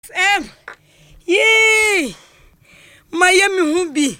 Yee! Miami Humbi.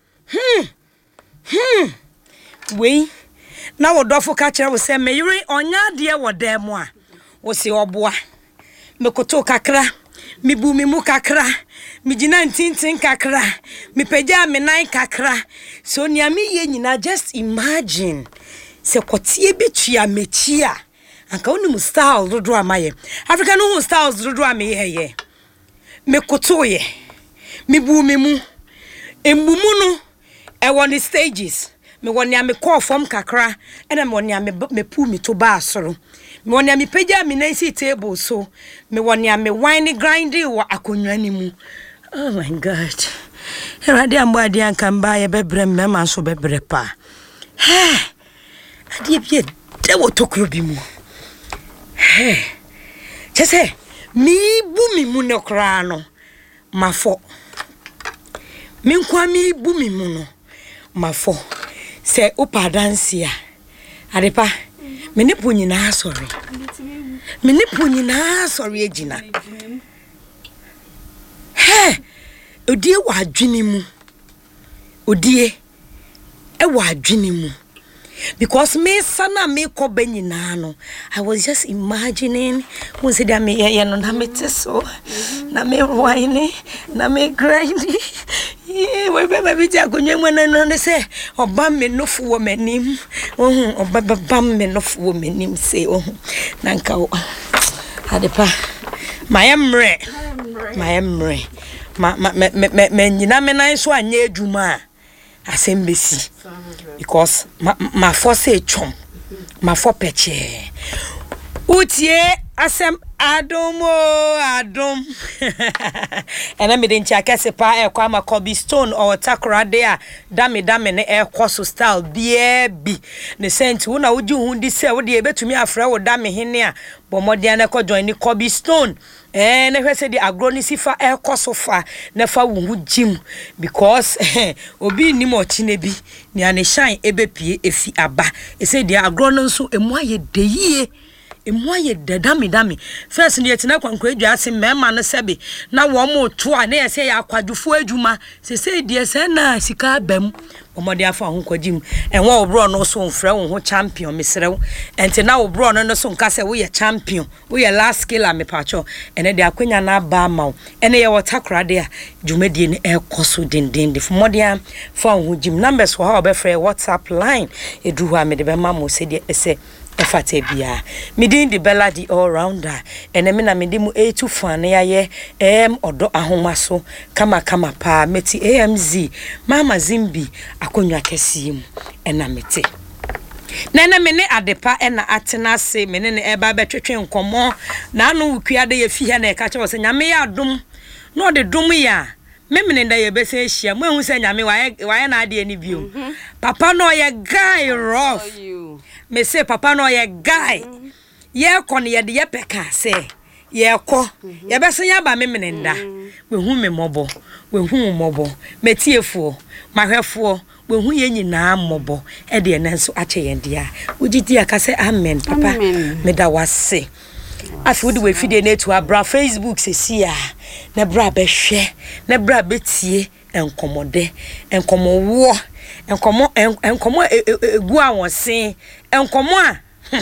We now a doffo catcher will say, Mary, on ya dear, what damn moi. Was the oboa. Me koto kakra, mi bumi mu kakra, mi jina ntintin kakra, mi peja me nine kakra. So near me ye na just imagine. Se kotie bitua mechia. Anka unu style dodo amaye. African no styles dodo amaye ye. Me koto ye. Mi bumi mu. Embumu no e won stages. Me wonia me call from kakra, and I'm wonia me pu me to bar soro. Me wonia me peja me nancy table so. Me wonia me wine grinding wa akonwa ni mu. Oh my God. Erade ambadi ankamba ye bebre mema so bebre pa. He. Ade bie de wo tokro bi mu. He. Chese mi bu mi mu ne kra no. Mafo. Mi nkwa mi bu mi mu no. Mafo. Se upa dansia adepa me ne ponyi na sorry me ne ponyi na sorry agina he odie wa adwene mu odie e wa adwene mu because me sana me ko banyina no I was just imagining when say that me ye no na me teso na me wine na me grind we be ti agonye mwana no say oba me no fu wo manim oba bam me no fu wo manim say na nka wo adepa mayemre ma nyina me nan so anya adwuma asembesi because ma force chom ma for peche utie asem adom ena me den chiakese pa e kwa makobi stone or takra there dame ne e kwaso style bi ne sent wo na woju hu di se wo de betumi afra wo dame hene a bomode na ko join ni kobi stone na hwese di agronisi fa e kwaso fa na fa wo hu jim because obi ni mo chi ne bi ni ane shine ebepie efi aba e se di agrono nso emu aye deyie emoye dami first ne yetina kwankwa adwa ase mema no sebe na wo mo to a na yese ya akwadufo adwuma se die se na sika bam omode afa ho kwagim enwa obro no so mfra wo ho champion mesrew ente na obro no so nka se wo ye champion wo ye last skill me pacho ene de akwanya na ba mawo ene ye watakra de a dwumadie ne ekoso denden de fomode fa ho jim numbers wo ha obefre WhatsApp line eduhu a me de be mamo se de ese efate bia midin di bella di all rounder ene me na medi mu A2 fan ya ye odo ahomaso kama pa meti AMZ mama Zimbi akonwa kesi mu ena meti nene me ne adepa ena atena se me ne eba betwetwe nkomo na anu wukuade ye fi he na e ka che wo se nyame ya dum no de dum ya memene nda ye bese hia mo ehu se nyame waye na ade ani bio papa no ye guy rough me say papa no ye guy ye kon ye de ye peka say ye ko ye bese ya ba memene nda we hu me mobo we hu mobo metiefuo mahwefo we hu ye nyina mobo e de nenso ache ye ndia ugiti aka say amen papa me da wase afi wodi we fide na to abra Facebook sesia na bra be hwe na bra betie enkomode enkomowo enkomo egu awonse enkomo a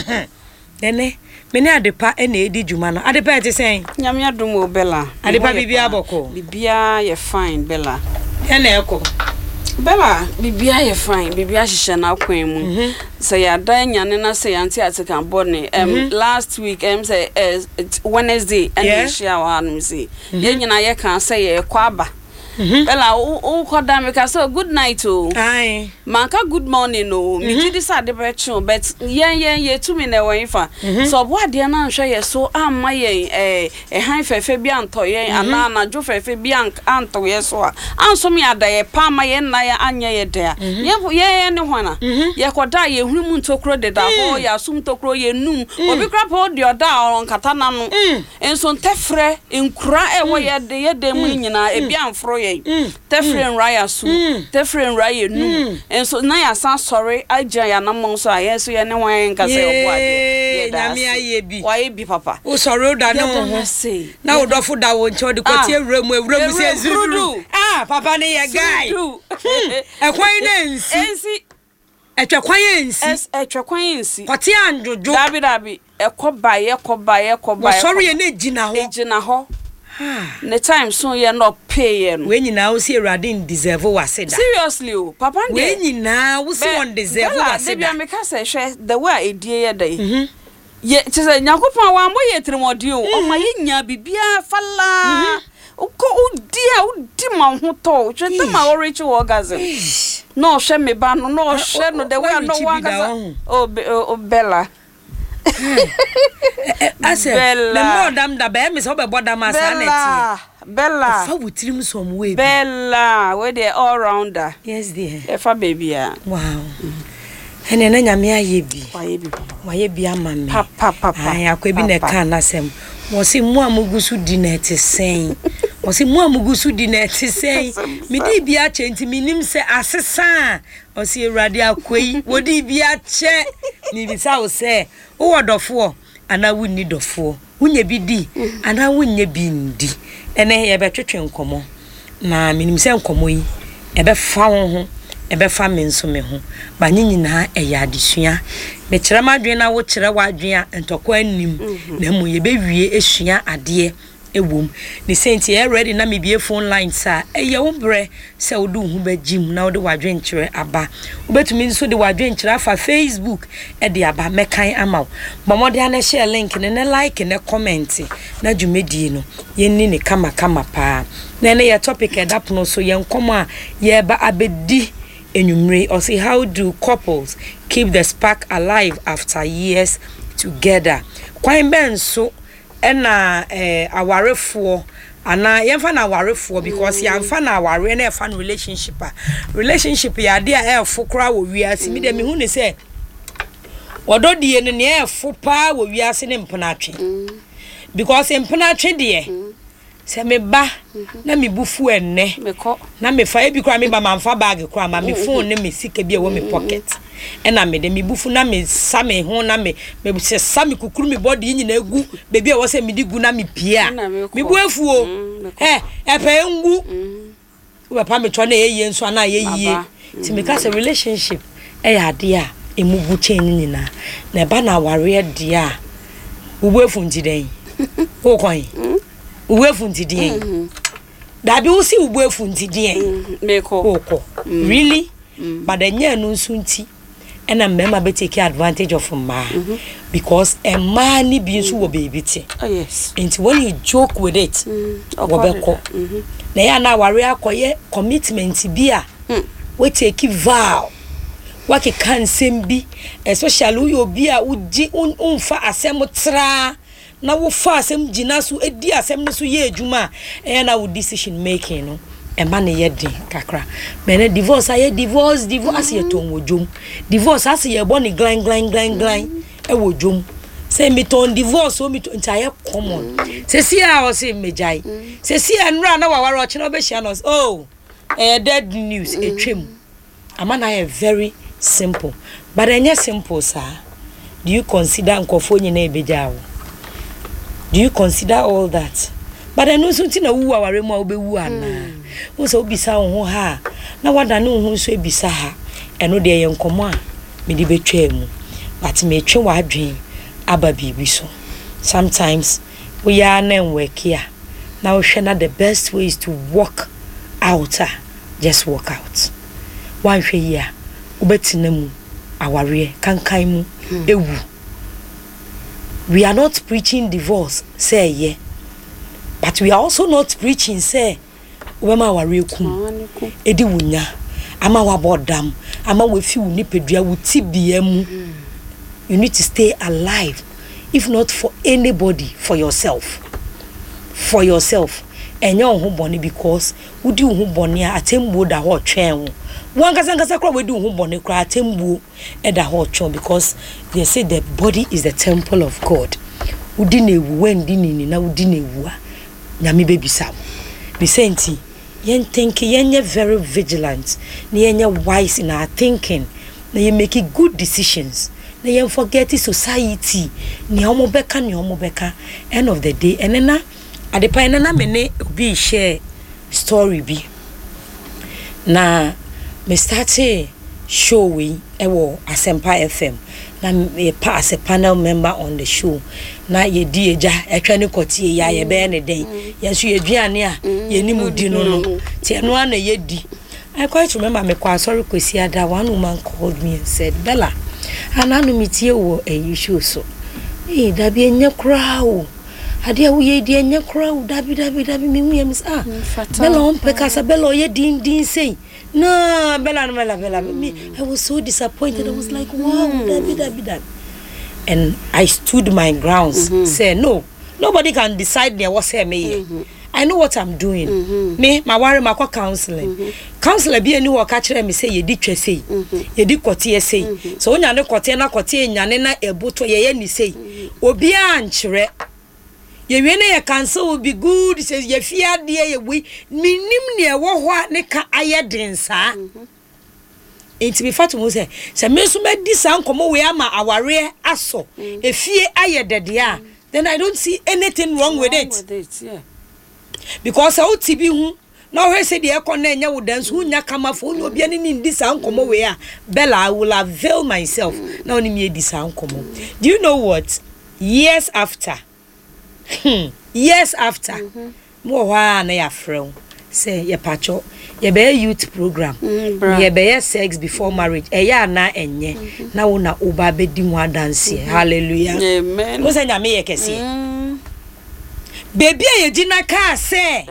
nene meni adepa ena edi djuma no adepa ete sen nyame adom obela adepa bibia boko bibia ye fine bela ena eko bela bibia ye fine bibia hihye na kwan mu say ya dan nyane na say anti atikan bone last week say Wednesday and share one say ye nyina ye kan say ye kwaba bela o koda me ka so good night o ai manka good morning o mi gidi sa de becho but ye to me na wen fa so bo ade na nhwe ye so amma ye han fefe bi anto ye ana na jo fefe bi anto ye so anso me ada ye pa ma ye na ya anya ye da ye ne hwana ye koda ye hunu mu ntokro de da ho ya sum ntokro ye num obi kra pa odi oda on kata na no enso ntefre enkura e wo ye de mu nyina e bi anfro ye tefren raya su tefren raya nu enso na ya san sorry agya ya na mo so aye so ye ne wan ka se obo ade nyame aye bi wa ye bi papa o sorry o da no ho na o dofo da wo nche o de kwati ewura mu se zuru papa ne ye guy ekwan na ensi etwekwan ensi etwekwan ensi kwati anjojo dabi ekoba wo sorry ye na ejina ho the time so you not pay no we nyina wo see Erade deserve waseda seriously o papa we nyina wo see on deserve waseda dey be make say hwe the way edie ye dey ye tse nyakopon wa mo ye tremodi o ma ye nya bibia fala uko udi ma ho to hwe ma orichi orgasm no hwe me ba no hwe no the way no wa kasa o Bella ase le modam da be me so be bodam asaneti Bella fa wutirim some way Bella we dey all rounder yes dear fa baby a wow ene na nyame aye bi wa ye bi ama me papa ai akwa bi na ka na sem wo se mu amugusu di na etesen wo se mu amugusu di na etesen me di bi a chenti minim se asesa o se Erade akwai wo di bi a che ni bi sa wo se wo wodofo ana wunni dofo wunye bi di ana wunye bi ndi ene ye betwetwe nkomo na minim se nkomo yi ebe fa wo ho ebe fa me nso me ho ba nyina eya adesua me kire madwen na wo kire wadwen ntokwa anim na mu ye bewie esua ade ewom ni senti e ready na me bie phone line sa eye wo bre se wo du hu ba jim na wo de wadwen kire aba wo betumi nso de wadwen kire afa Facebook e de aba mekan ama bo mo de ana share link ne like ne comment na dwumedie no ye ni ne kama pa na ne ye topic e dapono so ye nkomo a ye ba abedi enyumre or say how do couples keep the spark alive after years together kwan ben so na awarefo ana yemfa na awarefo because yemfa na aware na efa na relationship ya de a efo kra wo wiase mi de me hu ne se ododie ne ne efo pa wo wiase ne mpenatwe because mpenatwe de se me ba na me bufu enne na me fa ebi kra me ba manfa bag kra ma me phone ne me sika bi e wo me pocket ena me de me bufu na me sa me ho na me se sa me kukuru me body nyina egu bebi e wo se me di gu na me pia me bu afuo epe ngu wo pa me to na ye nso na ye yie ti me ka se relationship ya de a emugu chen nyina na ba na ware de a wo bu afu ntiden wo kwan uwefu ntidien dabi usi uwefu ntidien meko really but enya no nsunti ena mema be take advantage of ma because a man ni bi nso wo baby ti oh yes and when you joke with it wo be ko na ya na ware akoye commitment bi a we take vow wake kan sembi especially you bi a uji unfa asem tra na wo fa asem gina so edi asem no so ye adwuma na wo decision making no e ma ne ye den kakra me na divorce aye divorce ye ton wodwom divorce as ye bo ne glan e wodwom say me ton divorce o me ton ntaye common se si a o se mejai se si anra na waware o chena be hia no oh dead news etwem amana ye very simple but enye simple sir. Do you consider nkofo nyina ebejawo? Do you consider all that? But I know something na wu aware mu obewu ana. Wo so obisa wo ha na wada ne wo so ebisa ha. Eno de ye nkomo a me di betwa mu. But me twe wa adwen aba bibi so. Sometimes we are na work here. Now share the best way is to walk out. Just walk out. One hwe here. Obetina mu aware kankan mu ewu. We are not preaching divorce, say yeah. But we are also not preaching, say, Wema warekum, Edi wunya, ama wabodam, ama wefi unipedria wuti biemu. You need to stay alive, if not for anybody, for yourself. For yourself. And you're home because we do home bonny at tembo da hot train. One kasanga we do home bonny cry tembo at the hot train because they say the body is the temple of God. Udine when dinini na udine wa. Nyami baby sam. Be senti yen think yen very vigilant na yen wise in our thinking na yen make good decisions na yen forget society ni omo beka end of the day enena adepa enena me ne obi share story bi na me start show we ewo Asempa FM na me pass a panel member on the show na ye di eja etwa ne kotie ya ye be ne den ye so ye duane a ye ni mudi no tie no na ye di. I quite remember me kwa sorry kwesi ada one woman called me and said Bella ananu mitie wo e show so da bi enye kra o ade wo ye di enye kra o da bi me hu ye mis Bella on pekasa Bella ye din say no Bella me I was so disappointed. I was like wow da. And I stood my grounds. Say no, nobody can decide there was me. I know what I'm doing. Me, my worry, my counseling. Counselor be any work catcher me say ye di say, ye di kotie say. So when you no kotie na nyane eboto ye ni say. Obi anchere. Ye wene ye cancel will be good. Says ye fear dear ye we minim ne wo ho ne ka ayeden sa. Enti be fatu mo say me so me di san komo we ama aware aso efie ayedede a then I don't see anything wrong with it. Yeah. Because how tibi hu na we say the ekon na nya wo dance hu nya kama fo nya obi ani ni di san komo we a Bella I will avail myself na oni me di san komo. Do you know what? Years after mo wa na ya frɛ say ye pacho ye be youth program ye be sex before marriage ya na enye na wo na oba be di mu dance. Hallelujah, amen. Wo say nya me ye kese baby ye gina ka say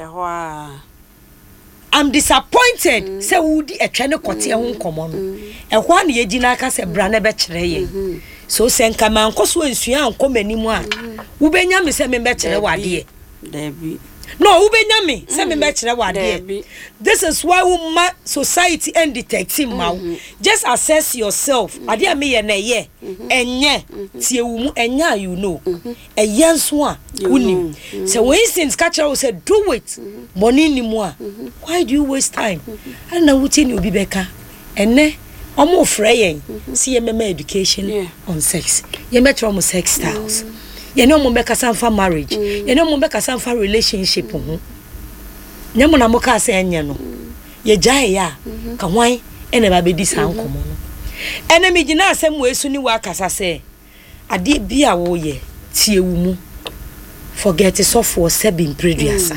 I'm disappointed say wo di etwa ne kote ho nkomo no ehwa na ye gina ka say bra na be kire ye so say nka man koso nsua ankomani mu a wo benya me say me be kire wade Debbie. No, ubenya me say me mechire wade. This is why we society and detective ma. Just assess yourself. Ade me ye na ye. Enye tie wo mu enya you know. Eye nso a unim. So when instance catch her say do it. Money ni mu a. Why do you waste time? And na wuti ni obi beka. Ene omo frɛ yen. See ye me education on sex. Ye metro omo sex styles. You know mo beka san for marriage. You know mo beka san for relationship ho. Nyamo na mo ka say enye no. Ye jae ya ka hwan ene ba be di san komo no. Ene mi gina asem we su ni wa kasa say ade bia wo ye tie wu mu. Forget so for 7 previous.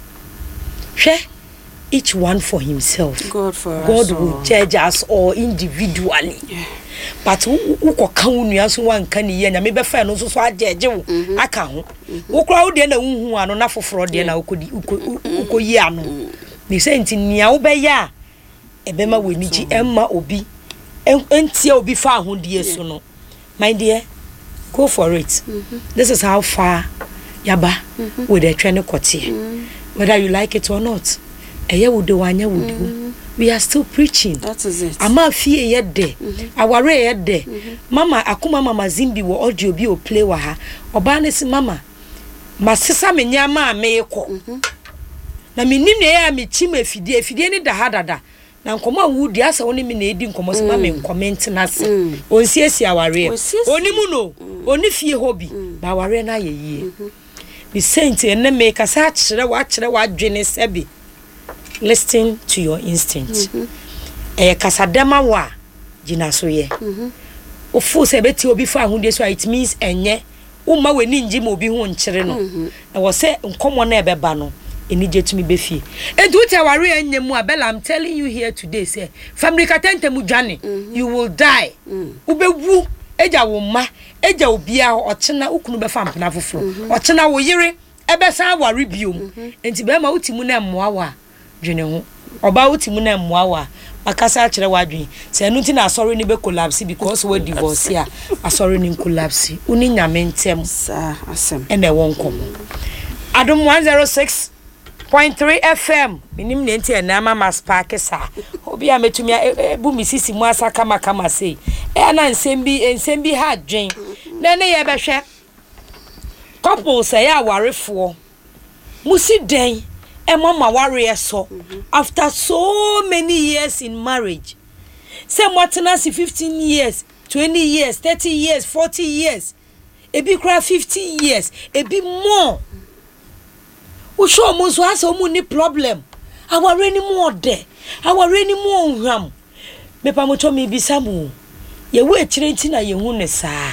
Hwe each one for himself. God will judge us all individually. But who can you so one can ye na me be fa no so ajeje wo aka ho wo kra wo de na hu ano na foforo de na ukoyi ano ni say nti nia wo be ya e be ma weniji emma obi entia obi fa ho de so no my dear go for it. This is how far yaba with the training kotie whether you like it or not eye wo de wanya wo de we are still preaching. That is it. Ama fie ye de. Aware ye de. Mama akuma mama Zimbi wo audio bi o play wa ha. Oba ne si mama. Masesa me nyama me ekọ. Na minim ne ya me chima efidie ni da ha dada. Na nkomo awudi asa woni me na edi nkomo se mama comment na se. Onsiesie aware. Oni mu no. Oni fie hobi. Ba aware na ye yie. Be saint ene me kasa kire wa dwene sebi. Listen to your instinct. Kasadema wa jina so ye. Ofu se beti obi fa ahunde so it means enye umma we ni nji ma obi hu nkyere no. Na wo se nkomo na ebeba no eni jetumi befi. Entu uti aware enye mu abela I'm telling you here today say family katente mu dwane you will die. Ubewu eja wo ma eja obi a ochena ukunu be fa mpena foforo. Ochena wo yire ebesa aware biom. Enti be ma utimu na mmoa wa dwene ho oba utimu na mmoa wa akasa akire wadwen se anu ti na asori ni be collapse because we divorce ya asori ni collapse uni nyame ntem sa asem ene won komo Adom 106.3 FM minim ne nti na mama spark sa obi a metumi ebu misisi mu asa kama sei na nsem bi ha dwen na ne ye behwe couple say ya warefo musi den mama warrior so after so many years in marriage. Say Martinez 15 years, 20 years, 30 years, 40 years. A bit cry 50 years, a bit more. We show most has any problem. Our any more there. Our any more ram. Me pamoto mi bisamu. Ye we chirenti na ye hune saa.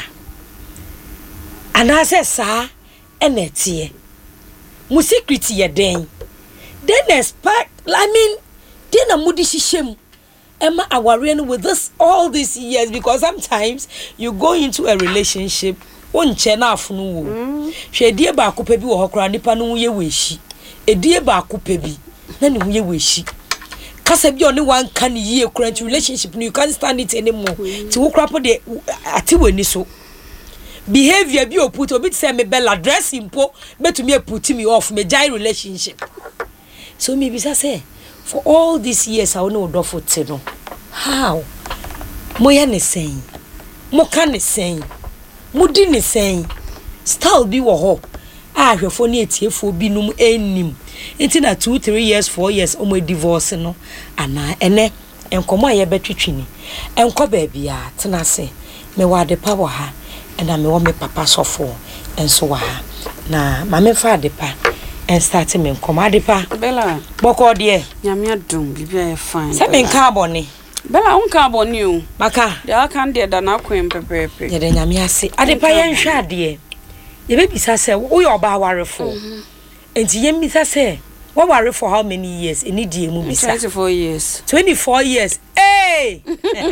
Anase saa enetie. Mu secret ye den. Then expect then a mudi shishem. Emma aware with this all these years because sometimes you go into a relationship onche na afunu hwe die ba akopa bi wo hokra nipa no ye weshi edie ba akopa bi na ne ye weshi kasa bi oni wan kan ye current relationship you can't stand it anymore ti wo krapo de ati wani so behavior bi oput obi say me bella dress impo betumi put me off me jai relationship so me bisa say for all these years I know do for te no how moya ne sen mo kan ne sen mudi ne sen style bi wo ho ahwefo ne etiefo bi num enim enti na 2-3 years 4 years o mo divorce no ana ene enkomo aye betwetwini enko ba bia tena se me wade pa wo ha na me wo me papa sofo enso wa ha na ma me fa de pa en start me enkomo ade pa Bella boko de nyame adum bibia e fine se me nka abone Bella unka abone o maka de aka de da na kwem pepepe ye de nyame ase ade pa ye nhwa ade ye be bisa se wo yo ba warefo enti ye bisa se wo ware for how many years eni die mu bisa 24 years 24 years hey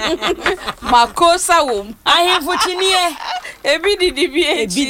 makosa wo ahemfo chinie ebi didi bi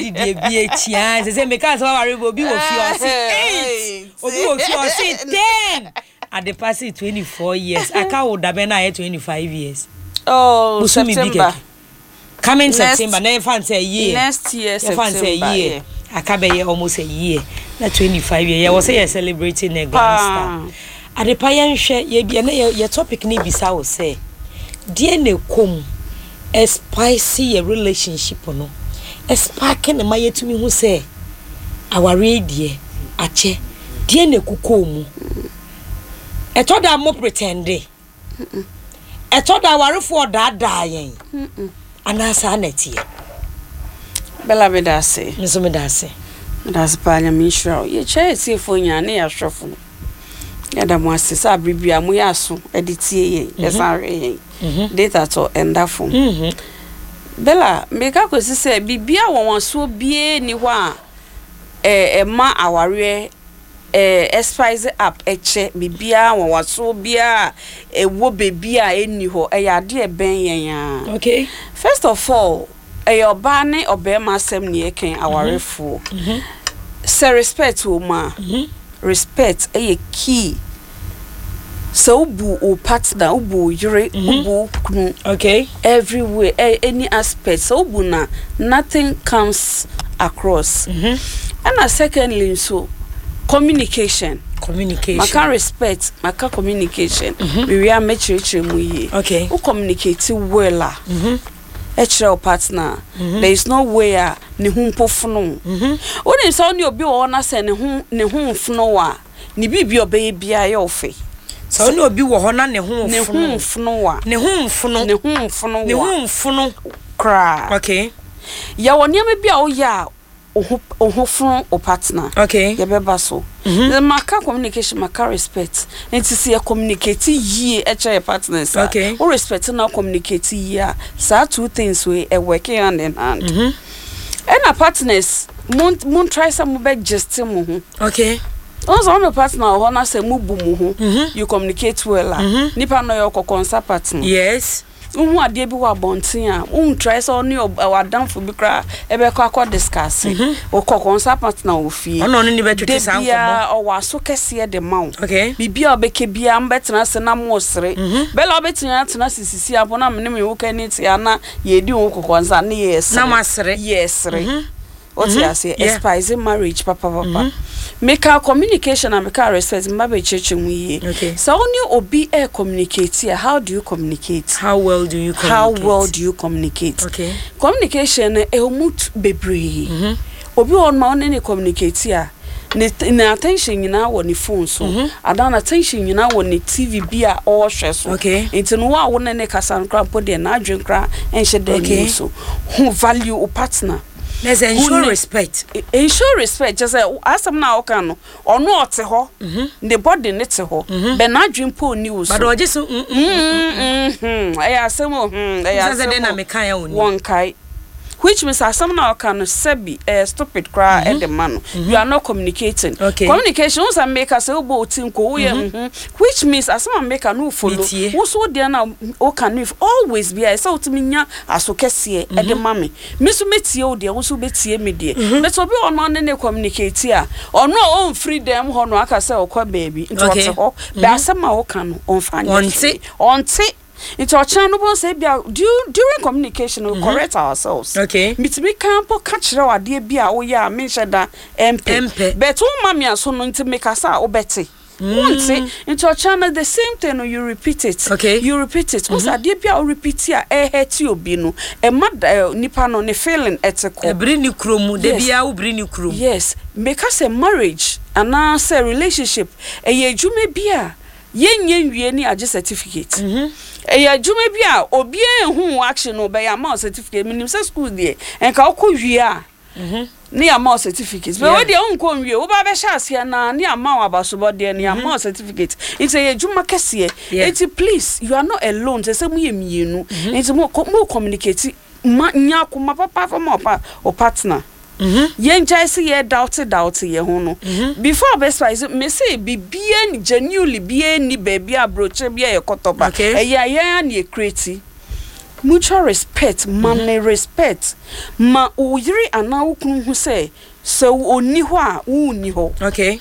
etia se me ka so ware obi wo fi o se 8 obi wo fi o se 10 at the past 24 years aka wo da be na 25 years oh September coming September na fan say year next year September year akabe ye almost a year na 25 year ye was say celebrating a grand star adepa ye nhwe ye bia na ye topic ni bisa wo say die na kom a spicy a relationship no a sparking na mayetumi hu say aware die ache die na kukomu eto da mo pretende eto da warefo da yen anasa anatie Bella bedase nso medase das panya mishra ye che sefo nya na ya hwefo ya da mo asesa abribia mo ya so editie ye esanre ye data to endafo Bella meka kwesi se bibia won so bie ni ho a ma aware spice up eche bibia won so bia wo bebia eni ho ya de ben yen ya okay first of all oba ne obema asem ne eken awarefo se respect o ma respect key so bu o partner bu yure bu kunu okay everywhere any aspect so bu na nothing comes across and secondly so communication maka respect maka communication we are mature mu yi okay who communicate well your partner there is no way ne hu mpofunu woni so ne obi wo na se ne hu mfunu wa ne bibia obey bia ye ofe so ne obi wo ho na ne hu mfunu wa ne hu mfunu kra okay ya woni am bia o ya o funu o partner okay ye beba so the maka communication maka respect and to see communicate ye your partners okay o respect na communicate ye so two things we working hand in hand and a partners mun try some be just mu okay also my partner ho na say mu bu mu you communicate well nipa no your konsa partner yes Umu ade bi wa bontin a try so ni wadamfo bi kra ebe kwa discuss o kokonsa partner o fie ono ni betwete san komo o waso kese de mawo okay bibia obeke bia mbetena se na mo sere bela obetena tena sisisi abona me me wo kaniti ana ye di wo kokonsa na yes na masere yes what you say spice marriage papa make our communication and make our respect mbabe cheche mu yi okay so only obi communicate here how do you communicate how well do you communicate okay communication ehomut bebre obi on ma on any communicate here ne attention nyina wɔ ne phone so adan attention nyina wɔ ne TV bia or hwɛ so nti no wa wo ne kasa nkra po de na adwen kra enhye de so who value o partner. Let's ensure respect. Ensure respect. Just say asam na oka no ono ote ho the body ne te ho be na adwen po news but oje so asem asem na me kan ya oni one kai which means asam na oka no sebi stupid cry at the man you are not communicating. Communication was make us obo tinko which means asam make no follow wo so there na o can if always be say otiminya asokese at the mama me so metie o there wo so betie me there but obi on ne communicate a ono on freedom ho no aka say okwa baby into what ho be asam a o can on fanya onti it's our channel say during communication we correct ourselves. Mitimi campo catch raw de bia o ya mention that MP but o mama so no nti make us a obeti once into our channel the same thing you repeat it you repeat it o say de bia o repeat here hurt you obi no e mad nipa no ne feeling etiko e bri ni kromu de bia o bri ni kromu yes make us a marriage and now say relationship e ye dwuma bia yenye wie ni age certificate eya dwuma bia obi ehun action no be ya ma certificate minim say school there enka okọ wie a ni ama certificate but we dey unko wie wo ba be sha ase na ni ama wa basobo there ni ama certificate it's a dwuma kese it please you are not alone say mu ye mienu it's mo communicate nya kuma papa for mo o partner yen jaisi ye doubt ye ho no before best wise me say bibia genuinely bia ni baby abroche bia ye kotoba ya na e create mutual respect manly respect ma uyiri ana ukunu hu say so oni ho a uni ho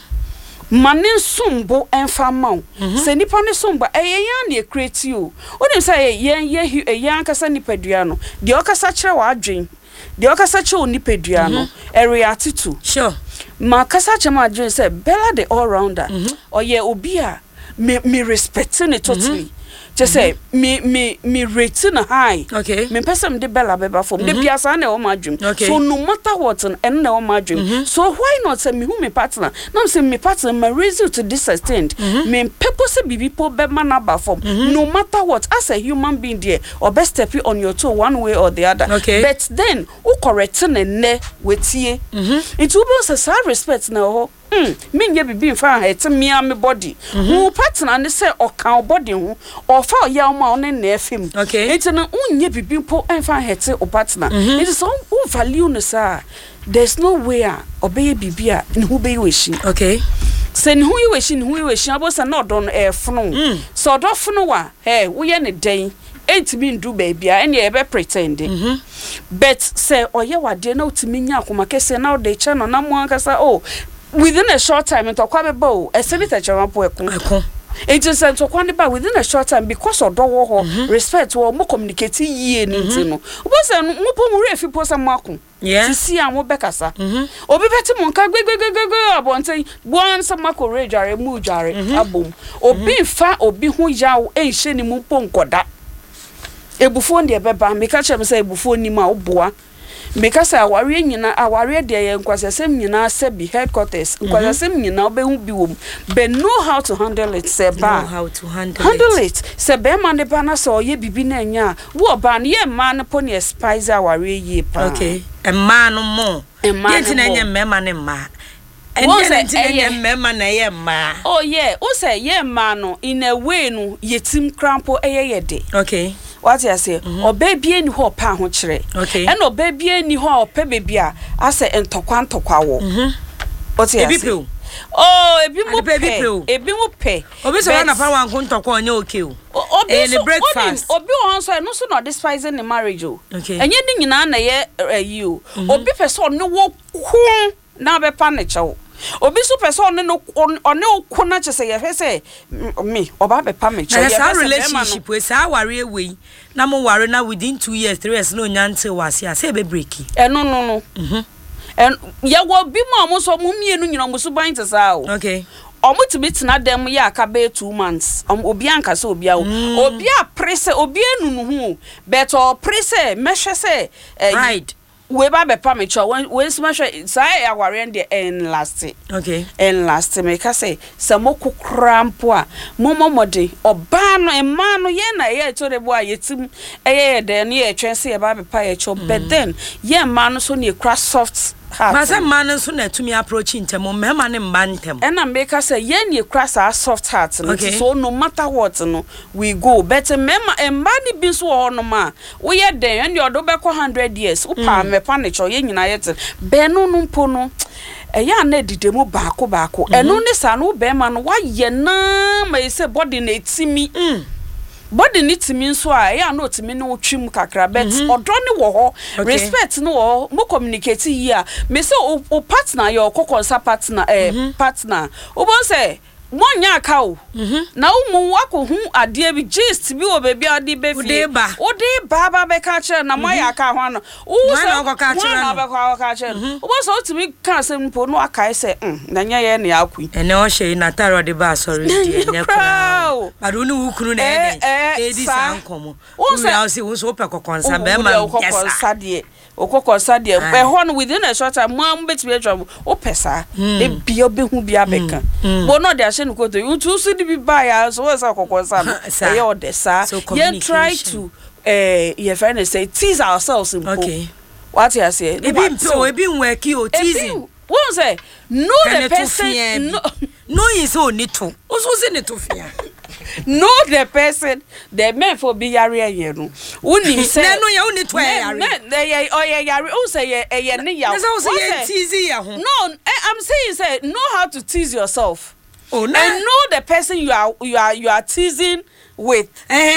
manin sumbo enfa maw se nipa ne sumba ya na e create you onim say ye ankasa nipadua no de okasa kire wa adwen de okasa che onipadua no react to sure ma kasa che ma adwen say Bella the all rounder oye obi a me respect ne totally just say me rate na high me person de Bella beba from de biasa na o ma adwen so no matter what and na o ma adwen so why not say me who me partner now say me partner my reason to this extent me purpose bibi po be man aba from no matter what as a human being there or best step you on your toe one way or the other but then who correct na ne wetie it will be say respect na ho me nye bibi mfa ha ete me am body who partner ne say o kan body ho o fa ya ma on na efim it na unye bibi po mfa ha ete o partner it is so value no sir there's no way obey bibi a ne hu be we shi sen hu we shi abosa na odon funu so odon funu wa wo ye ne den entimi ndu baby a ene e be pretending but say oye wade na otimi nya akoma kese na o de che no na mo ankasa within a short time into kwabebo esebita chamapo ekon it is to kwaniba within a short time because of dowo ho respect wo mo communicate yie ni ntino obo se mo po mo refi po sam akon sisi an wo bekasa obi beti mo nka gbegbegbegbe abonten bon sam akon rejare mu jare abom obi fa obi hu yawo enhye ni mu po nkoda ebufo ndi ebeba me ka chem say ebufo ni ma oboa because aware nyina aware de ye nkwasesem nyina sebi headquarters nkwasesem nyina obehu bi wom but know how to handle it say ba how to handle it say be man de ba na so ye bibi na nya wo ba na ye man no po ne spice aware ye pa e man no mo ye tina nya mema ne ma oh yeah o say ye man no in a way no yetim crampo ye de what you say obebie ni ho pa ho kire and obebie ni ho opa baby a ase entokwa wo what you say ebi mu pe obi so na pa wan ko ntokwa onye okay o the breakfast obi on so no so no despising the marriage enye ni nyina na ye you obi person no wo ku na be pa ne chewo obi so person no one okuna chese ye fe me oba be pa me che ye say relationship we say aware we na mo ware na within 2 years 3 years no nyante wase a say be breaki no and ye wo bi mo so mo mienu nyina mo so ban tesa o omutimi tena dem ya aka be 2 months obi anka se obi awo obi a prese obi enunu hu but o prese mehwe se right we ba be pa me cho when smash say aware and en last okay en last me ka say mo kokra mpo a momode oba no ema no ye na ye to de bo a yetim ye de ne ye twen say ba be pa ye cho but then ye ma no so ne kra soft heart masa man so na tumi approach ntemo mema ne mba ntem and I make her say ye ne kra sa soft heart no so no matter what no we go but mema emba ni bi so ho no ma wo ye den and your do be 100 years wo pa me pa ne cho ye nyina ye te be no no mpo no eya na didemu baako eno ne sa no be ma no wa ye na ma say body na etimi body ni timi nso a ya na otimi no twim kakra bet odo ne wo ho respect no wo mo communicate here me say o partner your kokonsa partner partner o bon say monya aka o na umu wako hu ade bi gist bi o baby ade be fi o de ba be ka kire na moya aka ho no o say na ka kire o bo so otimi kan se mpo no aka say na nya ye na akui ene o hye na taro de ba sorry die nya kra bado ne wukunu na edi san komo o say wo so pe kokonsa be ma kokonsa de okokonsa de be ho no within a short time mo betimi atwa o pesa e bi obehu bi abeka bo no de no go to you to see the buy so what's kokonsa e o de sa you try to your friend say tease ourselves in okay what you say e bi nweki o teasing won say know the person no is so nito so say nito fia know the person the man for be yare ye no unim say no ya uni to yare o ye yare o say ye ne ya so say tease ya ho no I'm saying say know how to tease yourself. Oh, and know the person you are teasing with.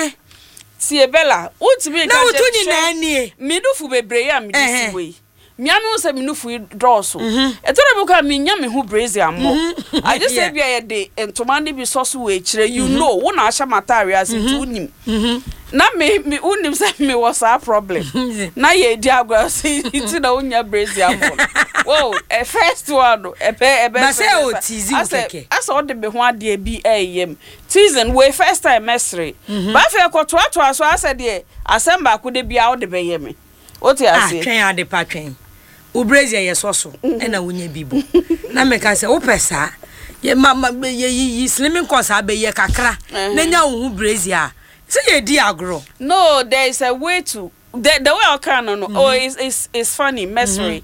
See Bella, what me na utuni na nie. Minufu bebre ya me this way. Mianu say minufu draw so. E tore buka me nya me hu brazy ammo. I just say bia ye de entomande bi so so we kire you know wo na ahya materials into unim. Na me unim say me was a problem. Na ye di agwa say it na unya brazy ammo. Whoa, a first one, but say o teasing keke. I saw the be ho ade bi ayem. Teasing we first time mesre. Ba fe kotoato so ase de asemba ko de bia wo de be yemi. What you say? Twen ade pa twen. U brazier ye so e na wunya bibo. Na me ka say wo pesa. Ye mama ye slimming course abe ye kakra. Na nya wo brazier. Say ye di agro. No, there is a way to the way I can no. Oh, it's funny, mesre.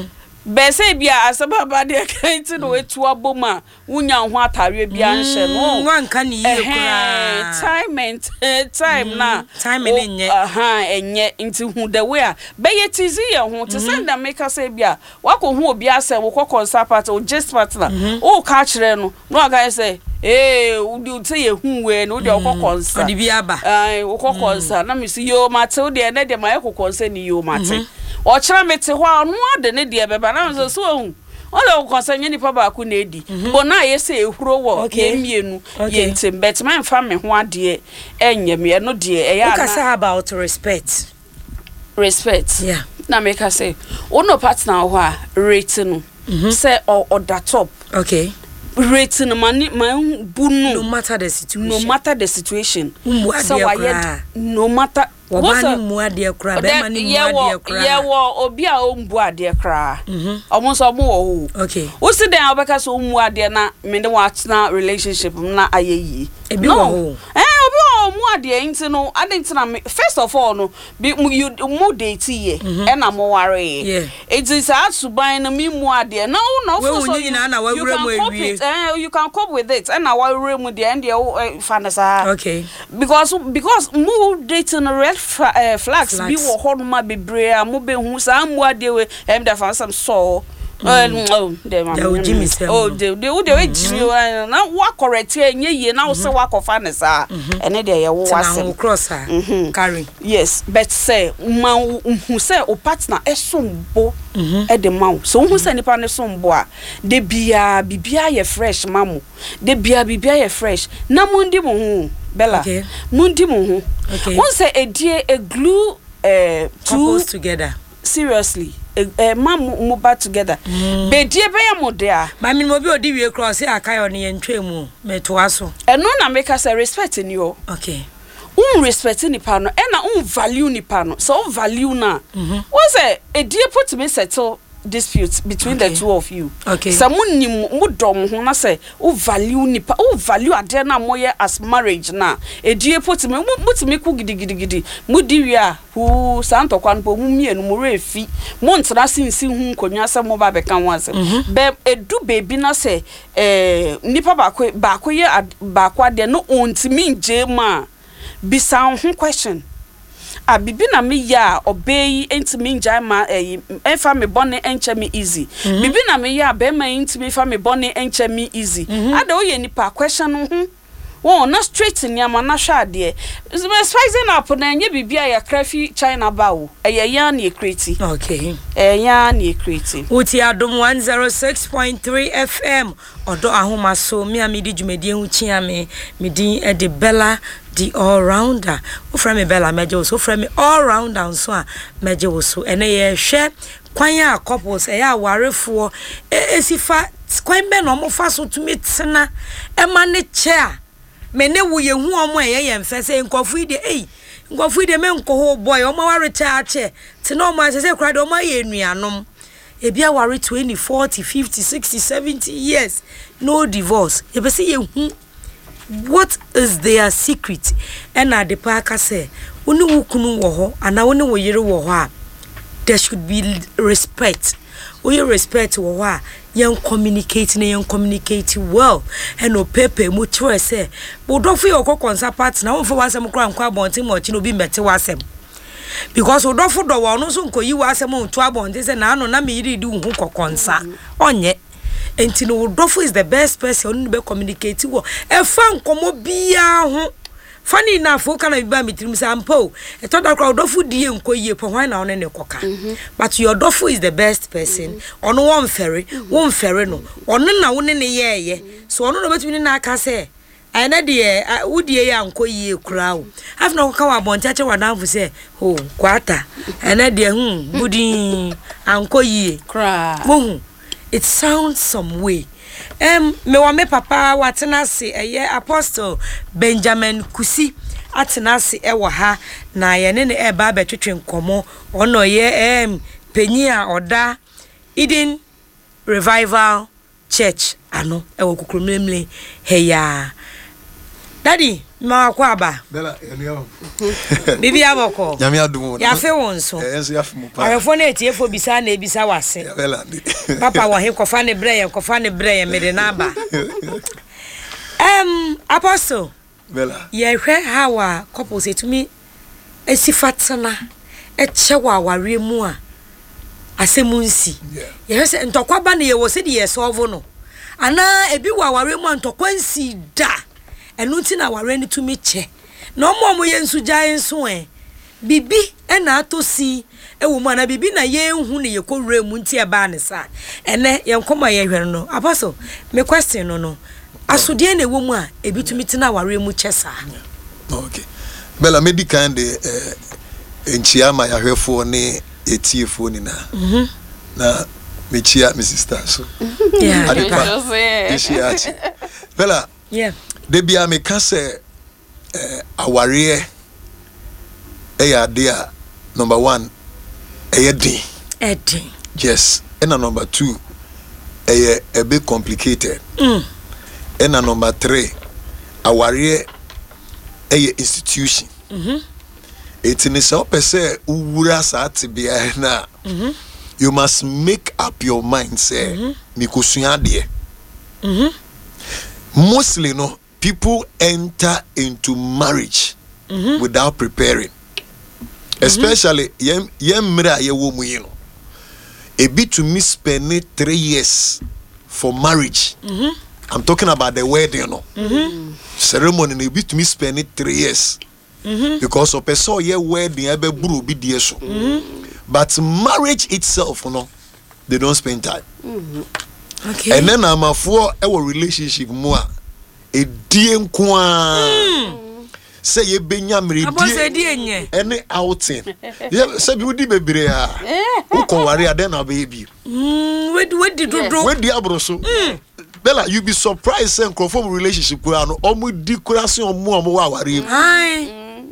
Be say bia asaba ba de kan ti no etu aboma wunya ho atare bia nhye no wan kan yi kura time na time ne nye enye nti hu the way be ye tizi ye ho to send them make say bia wako hu obi asem wo kokonsa part o just partner o ka kire no aga say udi say ye hu we no de kokonsa odi bia ba wo kokonsa na me si yo mate o de na de ma kokonsa ni yo mate o kira mete ho anu ade ne de beba na so hu ole konsa nyani pa ba ku na edi bo na ye say ehuro wo ye mienu ye ntim bet man fa me ho ade enye me no de e ya na say about respect yeah na make her say no partner ho a rate no say or that top okay rating money my bunu no matter the situation so no matter what muade kra be mani muade kra ye wo obi a o mbu ade kra almost omo wo okay wo si den obeka so muade na me de wa tena relationship na ayeyi ebi wo ho obi o muade nti no ade nti na first of all no you mu date ye e na mo ware it is asuban na me muade na no for so you can cope with it and na ware mu de and the fanasa okay because mu date no red flags bi wo hono ma bebre a mo be hu sa muade we em da fan some so de na wa correct enye ye na wo se wa kofa ne sa ene de ye wo wasem carry yes but say ma hu say o partner esombo e de ma so hu say nipa ne sombo a de bia ye fresh mamu de bia ye fresh na mundi mo hu Bella mundi mo hu won say edie a glue two together seriously mam back together be die be ya modea ma me mo bi odi wie cross e akayo ne ye ntwemu me to aso eno na make us respect in you okay respect nipa no e na value nipa no so value na what's a dear put me settle disputes between the two of you. Okay. Someone ni mo dom ho na say value nipa value ade na moye as marriage na e die put me mutimi ku gidi mudi wi a hu santo kwan po mu mienu mo refi mo ntra sinsi hu nkonwa se mo ba be kan wanse be edu baby na say nipa ba ko ye ba kwa de no ontimi nje ma bisa ho question bibi na me ya obey intimi njai ma enfa me bone enche me easy bibi na me ya be ma intimi fa me bone enche me easy ada o ye nipa question ho won na straight ni ama na hwa ade spice na po na nye bibi ya krafi China bawo ya na ekreti okay ya na ekreti uti adom 106.3 FM odo ahoma so mi amidi dwumedie hu chia me din e de Bella the all rounder o fra me Bella meje so fra me all rounder so a meje wo so ene ye hwe kwan ya couples e ya warefo esifa kwan be no mo fa so tumi tena e ma ne che me ne wo ye hu omo ye mfese nkofu ide nkofu ide me nko boy omo ware cha che tena omo asese kra de omo ye nuanom ebia ware 20 40 50 60 70 years no divorce e be say ye hu what is their secret and at the park say uni wukunu wo ho ana woni wo yire wo ho a there should be respect we respect wo ho a yen communicate well and no pepe mu try say bo do fu your konsa partner won fo wasem kra nkwa bontin mo chi no bi mete wasem because wo do fu do wo no so nkoyi wasem on to abontin say na no na me yire di hu kokonsa onye enti no dofo is the best person be communicate wo e fa nkomo bia ho fani na fo kana bi ba mitrim sampo e to da crowd dofo die nkoyie po hwan na one ne koka but your dofo is the best person ono won fere no ono na wone ne yeye so ono no betumi na aka say ana de wudie ya nkoyie kura wo have na koka wa bontache wa danfo say ho kwata ana de budin ankoyie kra mo it sounds some way. Me wa me papa watenase Apostle Benjamin Kusi atenase ewo ha na ye ne e ba betwetwe nkomo ono ye penyi a oda Eden Revival Church ano ewo kukrumlemle heya daddy ma kwa ba Bella enyo bibi aboko nyame adumo ya fe wonso enso ya fumu pa arefo na etiefo bisa na ebisa wase Bella papa wa he kofa ne breye mede na ba Apostle Bella ye hwe hawa couples etumi esifatana echewa aware mu a asemunsi ye se ntokwa ba na ye wo se de ye solve no ana ebi wa aware mu ntokwa nsi da enu ti na aware ni tumi che na omo ye nsu gyan so bibi na atosi ewo mu na bibi na ye hu ne ye kowura mu nti e ba ne sa ene ye nkoma ye hwere no Apostle me question no asodie na ewo mu a ebitumi ti na aware mu chesa okay Bella medical de enchia ma ya hwefo ne etiefo ni na na mechia my sister so yeah adipa Bella yeah de bia me ka se aware eya dia number 1 Eddie yes and number 2 a bit complicated and number 3 aware institution it's in itself per se uwura sa tibia na you must make up your mind say mikosua de mostly no people enter into marriage without preparing especially yemra ye wo mu yino a bit to miss spend 3 years for marriage I'm talking about the wedding no ceremony a bit to miss spend 3 years because of person ye wedding ebe buru bi die so but marriage itself no they don't spend time okay and then amafo e wo relationship mu a e die nko a say ye benya mre die any outing say bi udi bebre ha uko ware aden na be bi wedi dodo wedi abroso Bella you be surprised say from relationship kura no omo di kura se omo wa ware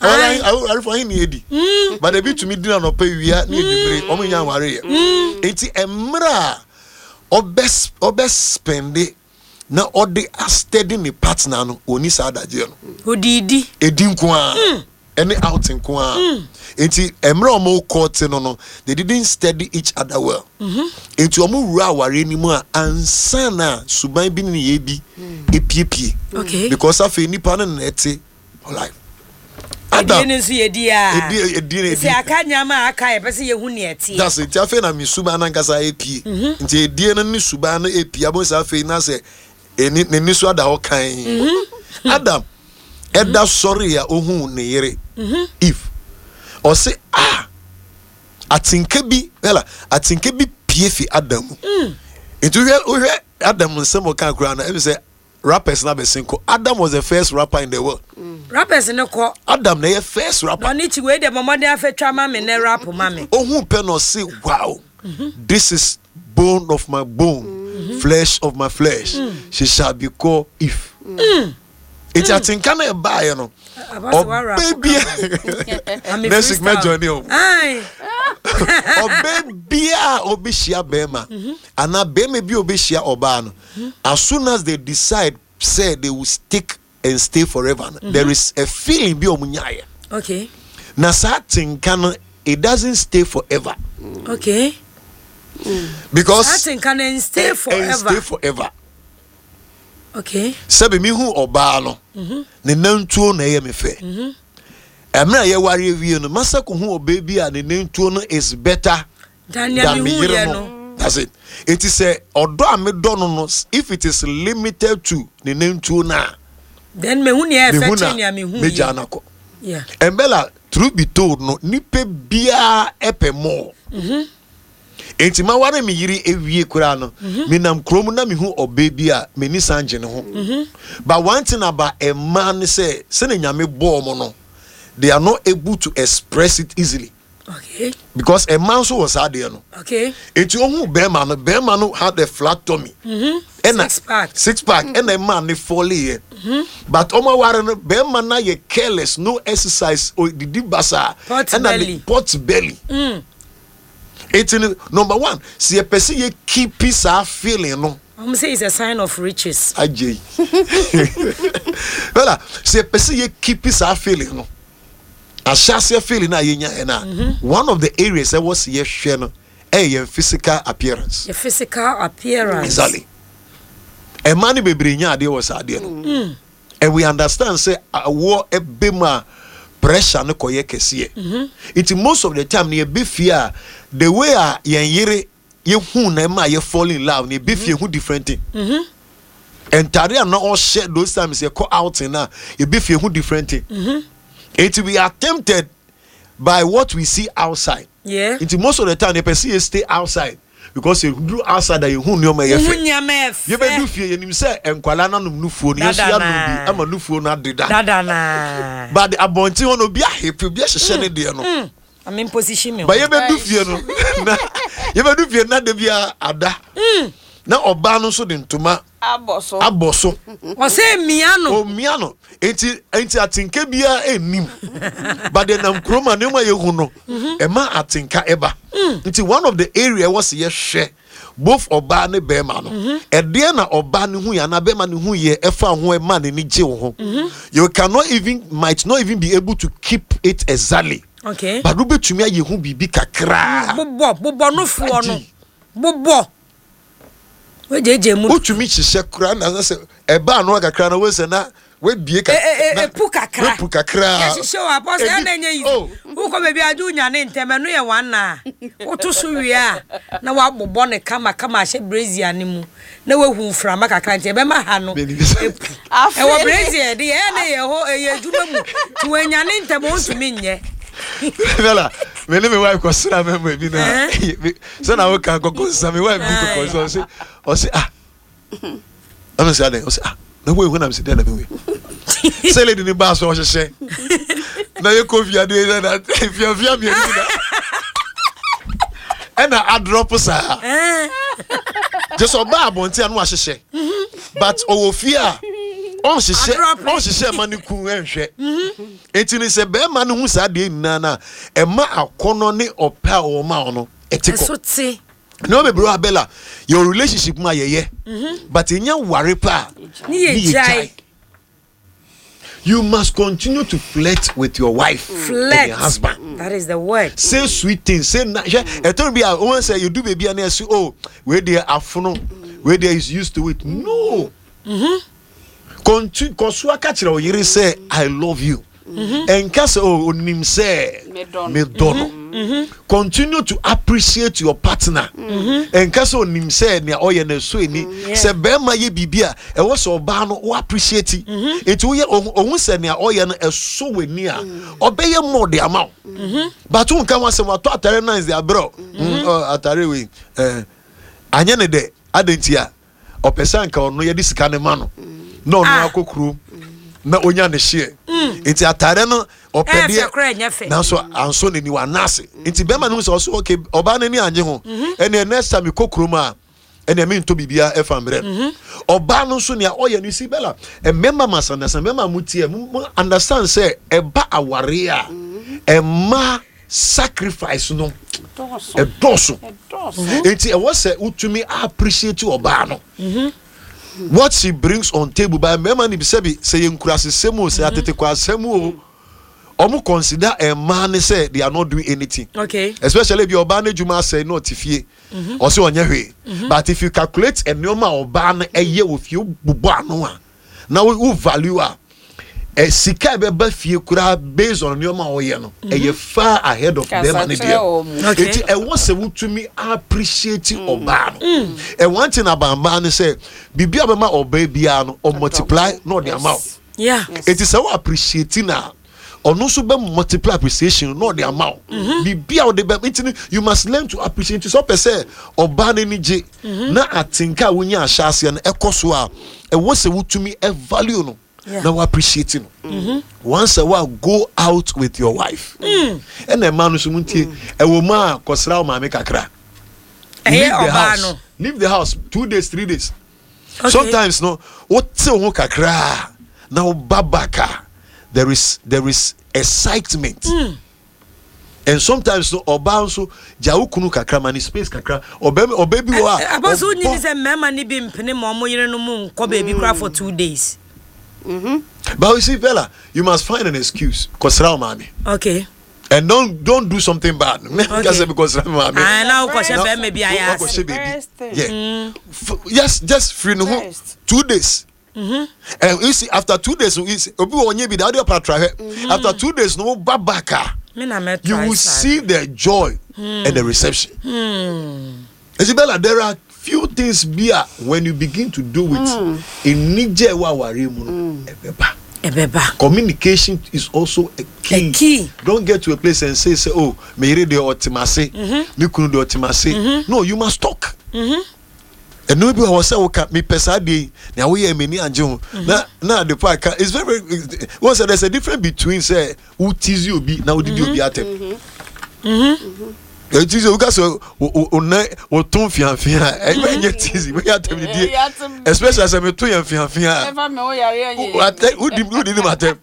I for him edi but they be to me dinner no pay wia na edumre omo nya ware ye enti emra obes spend na odi a steady ni partner no oni sa adaje no odidi edi nko a any outing nko a enti emra omo court no they didn't study each other well enti omo wura ware ni mu a ansana suban bi ni ye bi epiepie okay because afa nipa no na ete life Adam nso ye dia edi se akanya ma aka e pese ye hu ne eti that's it afa na mi suban na nkasa epie nti edi na ni suban na epie abo sa afa na se eni ni so ada ho kan Adam eda sorry ya ohun ne yere if o se atinka bi piefi Adam nti we Adam nsemo kan kura na e say rappers na be sinko Adam was the first rapper in the world rappers ne ko Adam na your first rapper no ni chi we de momode afetwa ma me ne rap ma me ohun pe no say wow this is bone of my bone flesh of my flesh she shall be called if it's a tinka na ba ye no baby next me journey o obebia obeshia bema ana bema bi obeshia oba no as soon as they decide say they will stick and stay forever there is a feeling bi omunyaye okay na sa tinka no it doesn't stay forever okay because sa tinka no stay forever okay sabe mi hu oba no ne nantuo na ye me fe emra ye ware wie no masako hu obaby a ne nantuo no is better than me hu ye no that's it it is a odo a me do no if it is limited to ne nantuo na then me hu ne e fe tini me hu me janako yeah embela truth be told no nipe bia epe more enti ma ware me yiri ewie kura no me nam krom na me hu obaby a me ni sanje ne ho but one thing about a man say na nyame bo mo no they are not able to express it easily okay because a man so was there no okay enti ohu be man no had a flat tummy six pack and a man ne fall here but omo ware no be man na ye careless no exercise or the basa and pot belly it's number one see a person ye keep peace feeling no I'm say it's a sign of riches ajay voilà see a person ye keep peace feeling no a share feeling na ye nya na one of the areas that was ye share no your physical appearance exactly a man be brinya ade was ade no and we understand say war e bema pressure no koye kese it most of the time ne be fear the way yen yere ye hu na ma ye fall in love ne be fear hu different thing and tare na all share those times ye call out na ye be fear hu different thing it we are tempted by what we see outside yeah it most of the time the person you stay outside because you do outside that you hu no ma ye fe you be do fear you say enkwala na num nufuo no yesu ya no bi ama nufuo na deda na but the abonti one obi a happy obi a hye ne de no I'm in position me but you be do fear no you be do fear na de bia ada na oba no so de ntoma aboso o say miano enti atinka bia enim but the nam kroma ne ma ye hu no e ma atinka eba enti one of the area was ye hwe both oba ne bema no e de na oba ne hu ya na bema ne hu ye efa ho e ma ne ni je ho you might not even be able to keep it exactly okay but do betumi aye hu bibi kakra bobo no fo no bobo we jeje mu otumi hihye kra na say e ba no kakra na we say na we bie kakra pu kakra ya hihye wa boss ya na nya yi wo ko bebi aju nya ne nteme no ye wana wo to so wi a na wa bobo ne kama hye brazier ne mu na we hu frama kakra nte be ma ha no e wo brazier de ye na ye ho ye aduma mu ti we nya ne nteme o ntumi nye Vela, me ne me wife ko sira me bi na. So na we kan ko sa me wife bi ko so o say I'm say o say na we when am say na me we. Say lady ni ba so o hye. Na ye ko via de na via me na. And I drop sa. Just oba abonti anu a hye. But o fear on share money ku enhwe enti ni se be ma no hu sa de nyina na e ma akono ne opa o ma ono etiko so ti no be bro Abella your relationship ma yeye but enya ware pa ni ye you must continue to flirt with your wife and your husband. That is the word. Say sweet things. Say be I say you do baby and say oh where they are from, where they is used to it. No. Continue cause wakachira yiri say I love you. And case onim say me dono. Continue to appreciate your partner. And case onim say ne oye na so ni say be ma ye bibia e wo so ba no wo appreciate it wo ye ohun say ne oye na so weni a obeye more de amount. But won kan wasem wato atare na is the bro. Atare we anye ne de adentia opesa nka ono ye disika ne ma no na ono akokuru na onya ne hye enti atare no opede na so anso ne ni wa nase enti be ma no so okay oba na ni anje ho ene next time kokuru ma ene me nto bibia e fambre oba no so ne oye no si bela e member masana san member mutie mu understand say e ba aware a e ma sacrifice no e doso enti e was say utumi appreciate oba no what she brings on table by member ni bisebi say enkurase semu say atete kwa semu omu consider a man say they are not doing anything. Okay. Especially if your ban juma say no tifie or so onye hwe. But if you calculate a normal or ban a year with you bubu no a now we value a sika be ba fie kura based on normal oye no e far ahead of them and there. Okay. It was say to me appreciate oba no. And one thing about man say bibia be ma oba bia no or multiply no the amount. Yeah. It is so appreciating now. Or no so be multiply appreciation no the amount. Bibia the be you must learn to appreciate so per se oba ni je na atinka wonya ahase na ekoso a e wo se wutumi e value no. Now appreciating. Once a while go out with your wife. And a man who's a woman kosra ma me kakra. Leave the house 2 days 3 days. Okay. Sometimes no what's kakra now babaka there is excitement. And sometimes no oba so jaukunu kakra mani space kakra obaby wa abaso ni se mema ni bi mpene mo mo yire no mu nko baby cry for 2 days. But you see, Bella, you must find an excuse. Kosra mami. Okay. And don't do something bad. Okay. Because mami. I know kosha maybe I ask. Yeah. Yes, just free no 2 days. And you see, after 2 days, obi onye bi the other part try. After 2 days, no babaka. You will see the joy and the reception. Isabella, there are few things bia when you begin to do it in nije wa ware mu ebeba. Communication is also a key. Don't get to a place and say oh me read the otimase me kunu the otimase. No, you must talk. And no be was say okay me pesa dey na we hear me ni anje ho na the part it's very once there's a difference between say who tease you be na who did you be atem. It is because o ton fianfia e be nyetizi we atem die especially as me to fianfia ever me o yare yen who did matter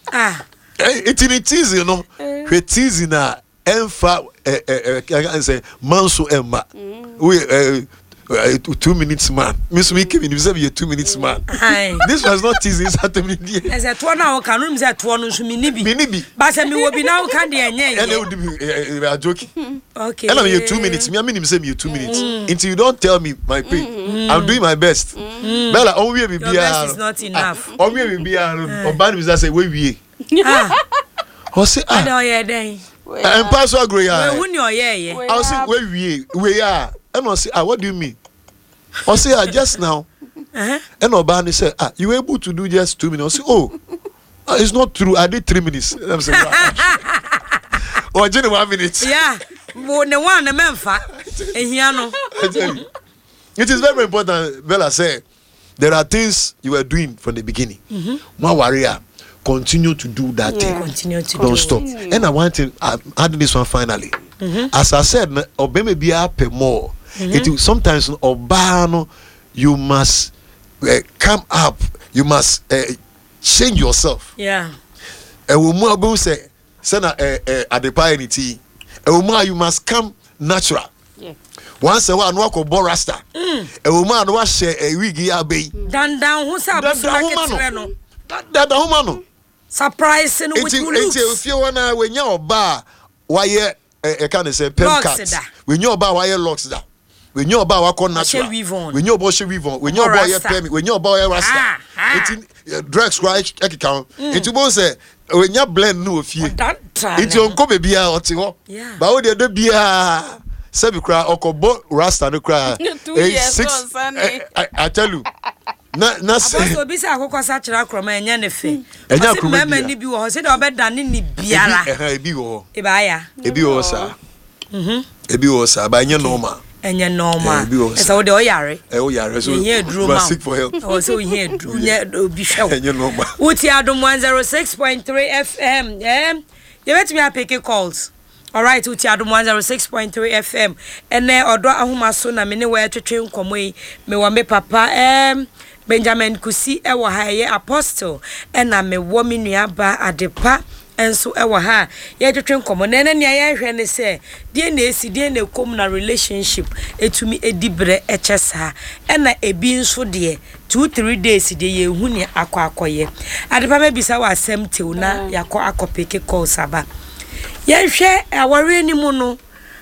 it is you know we tease na emfa can say manso emma we 2 minutes man. Miss Wiki, you say you're 2 minutes man. This was not teasing Saturday. As a 2 hour can room at 1 minibi. But I will be now candy and they are joking. Okay. And I'm 2 minutes. Me, I mean, say you 2 minutes. Until you don't tell me my pay. I'm doing my best. Bella, oh, we be best is not enough. Oh, we be or band is say we. Oh, say I know yeah then. And pass our gray. I'll say we are. And I say, what do you mean? I say, just now. And Obani said, you were able to do just 2 minutes. I say, it's not true. I did 3 minutes. And I'm saying, oh, just 1 minute. Yeah. It is very important. Bella said, there are things you were doing from the beginning. One warrior. Continue to do that thing. Continue to don't stop. And I want to add this one finally. As I said, obey be happy more. It sometimes obano you must come up you must change yourself. Yeah. Mu abu say na adepa anything. You must come natural. Yeah. Once a while, no ko borasta. Mu no wa share a wig ya be. Dan who sa abusura no. That the woman. Surprise no with looks. If you wanna when you ba why can say pen cut. When you ba why locks da. When you ba wa kon natural. When you ba she weave on. When you ba ya pemi. When you ba ya rasta. It drugs right account. It won't say when you blend no fie. It you go baby a oti ho. Ba wo de do bia Sebi cry okobo rasta no cry. 6 I tell you. Na say so bi say akoko sa kira kroma enya ne fe. Enya kroma mama ni bi wo se de obedane ni biara. Ebi wo. E ba ya. Ebi wo sa. Ebi wo sa ba enya normal. Enya normal. Esa wo de oyare. O yare so. You are sick for help. Oh so here obi hwe. Enya normal. Uti Adom 106.3 FM. You bet me a pick calls. All right, Uti Adom 106.3 FM. Ene odo ahoma so na me ne we twetwe nkomo yi. Me wa me papa Benjamin Kusi ewo ha ye apostle ena me wo me nuaba adepa enso ewo ha ye twetwe nkomo na ne ye hwe ne se die na esi die na kom na relationship etumi edibre echesa ena ebi nso de 2-3 days de ye hu ne akoye adepa me bisa wa asem tew na yakọ akopeke call saba ye hwe aware ni mu no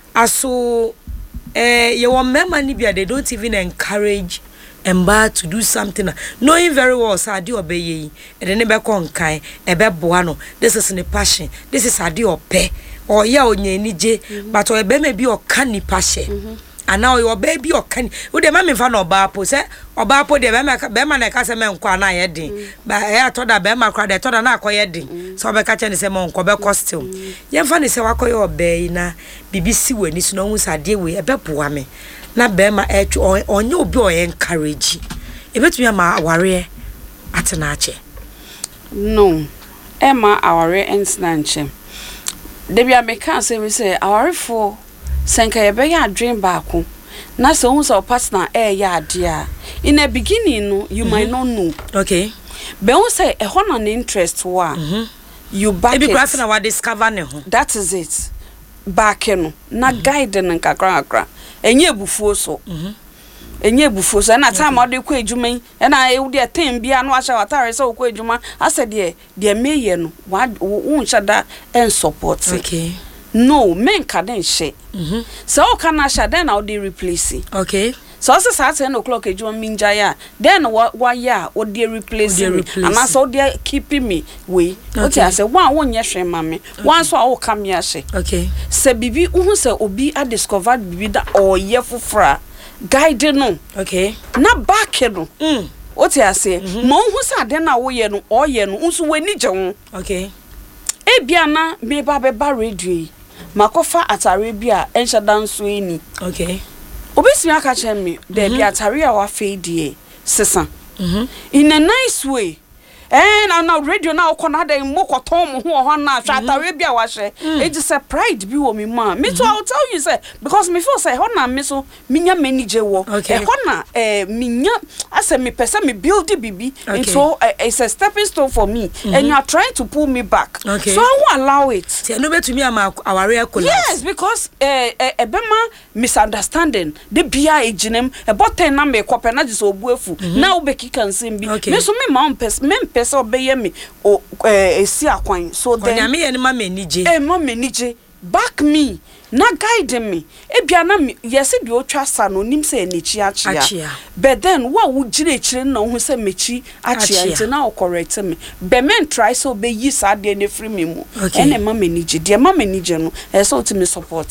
aso ye wo mema ni bia they don't even encourage emba to do something knowing very well sadi obeye e ne be konkan e be boa no this is the passion this is adi ope or ya onye nije but o be me bi o kan ni passion and now your baby o kan we de ma me fa no ba po se oba po de be ma na ka se me nkwa na ye din ba e atoda be ma kra de toda na akoye din so be ka che ne se mo nko be costume ye fa ne se wakoye obe na bibisi wani so no hu sadi we e be boa me na bema onye obi o encourage ebetumi ma aware atenache no ema aware ensnanche debia meka say we say aware for senka ye be ya dream baako na so hu so partner ya ade a in the beginning no you might not know okay be hu say e ho na interest wa you back it be craft na wa discover ne ho that is it back no na guide na kakra enye ebufuo so enye ebufuo so na time ode kwa edwuma na ewudi etem bia no ahya watare se okwa edwuma ase de meye no wo nhyada en support okay no men ka den hye so o kana hya den na ode replace okay so ase sa 10 o'clock edwuma minja ya then wa ya ode replace and so ode keep me we oti ase wo nye hwe mame wan so a wo kam ya hye okay se bibi uhu se obi a discover bibi da oye fufra guide no okay na back no oti ase mo uhu se ade na wo ye no oye no nso wani je ho okay ebia na me ba be ba radio makofa atare bia enhya danso eni okay obesimi aka chen me de bia atare a wa fade sesa in a nice way now radio now okona da mokoton mo ho na atare bia wa hye it is a pride bi wo me ma me too I'll tell you say because me feel say ho na me so minya manager wo ho na minya ase me person me build bibi and so it's a stepping stone for me and you are trying to pull me back so I won't allow it say no betumi am aware collapse yes because ebema misunderstanding the bia ejinem eboten na me kope na just obuefu na obeki kan sembi me so me ma pesa obeye me esi akwan so then onyame ye ne ma menije ma menije back me na guide me ebia na yes de otwa sa no nim se enichi achia but then wa wo gire chire na ho se mechi achia nti na o correct me be men try so be yi sa de ne free me mu ene ma menije de ma menije no e so to me support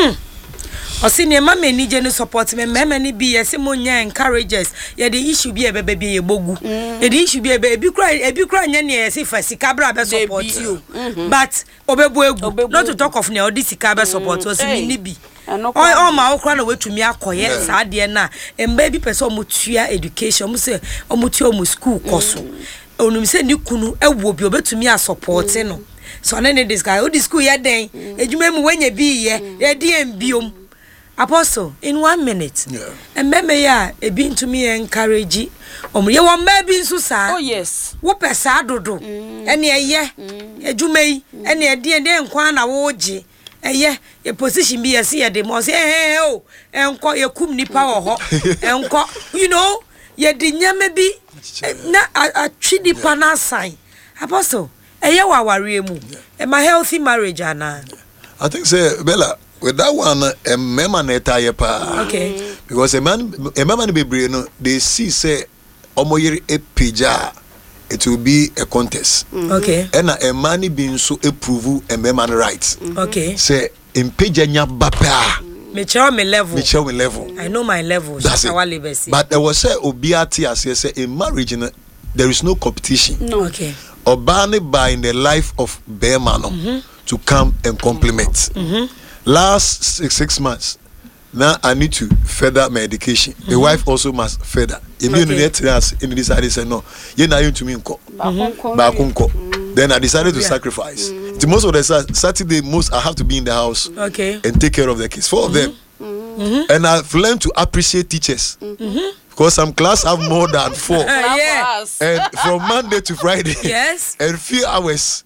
osini ma menije no support me mema ni bi yes mo nya encourages ye the issue bi e bebe bi ye bogu the issue bi e bi kra nya ne yes fa sika bra be support you but obebu egu not to talk of ne odi sika be support osini ni bi o ma okra na wetumi akoye sa de na emba bi person mutua education mu se omutua mu school koso onum se ni kunu ewo bi obetumi a support no so na ne this guy o di school ye den ejuma mu wanya bi ye di embiom Apostle, in 1 minute. Yeah. And maybe ya a been to me encourage you want maybe so sad. Oh yes. What a sad do. Any a year, a jumay, any a dear and quan a woji. A year, a position be a seer de mos, oh, and call your kumni power hot, and call, you know, ye did maybe not a chidi pana sign. Apostle, a yawa warriemu, and my healthy marriage, Anna. I think, say, Bella, with that one, a man attire pa. Okay. Because a man be brain, they see, say, Omoyeri a pija, it will be a contest. Okay. And a man being so approve a man rights. Okay. Say, in pija bapa. Me show me level. I know my level. That's it. But there was a obiati as say in marriage, there is no competition. No. Okay. Obani by in the life of Bearmano to come and compliment. Last 6 months, now I need to further my education. The wife also must further. Immediately, in decided say no. You now to me bakunko. Then I decided to sacrifice. The most of the Saturday, most I have to be in the house. Okay. And take care of the kids. 4 of them. And I've learned to appreciate teachers. Because some class have more than 4. Yeah. And from Monday to Friday. Yes. And few hours.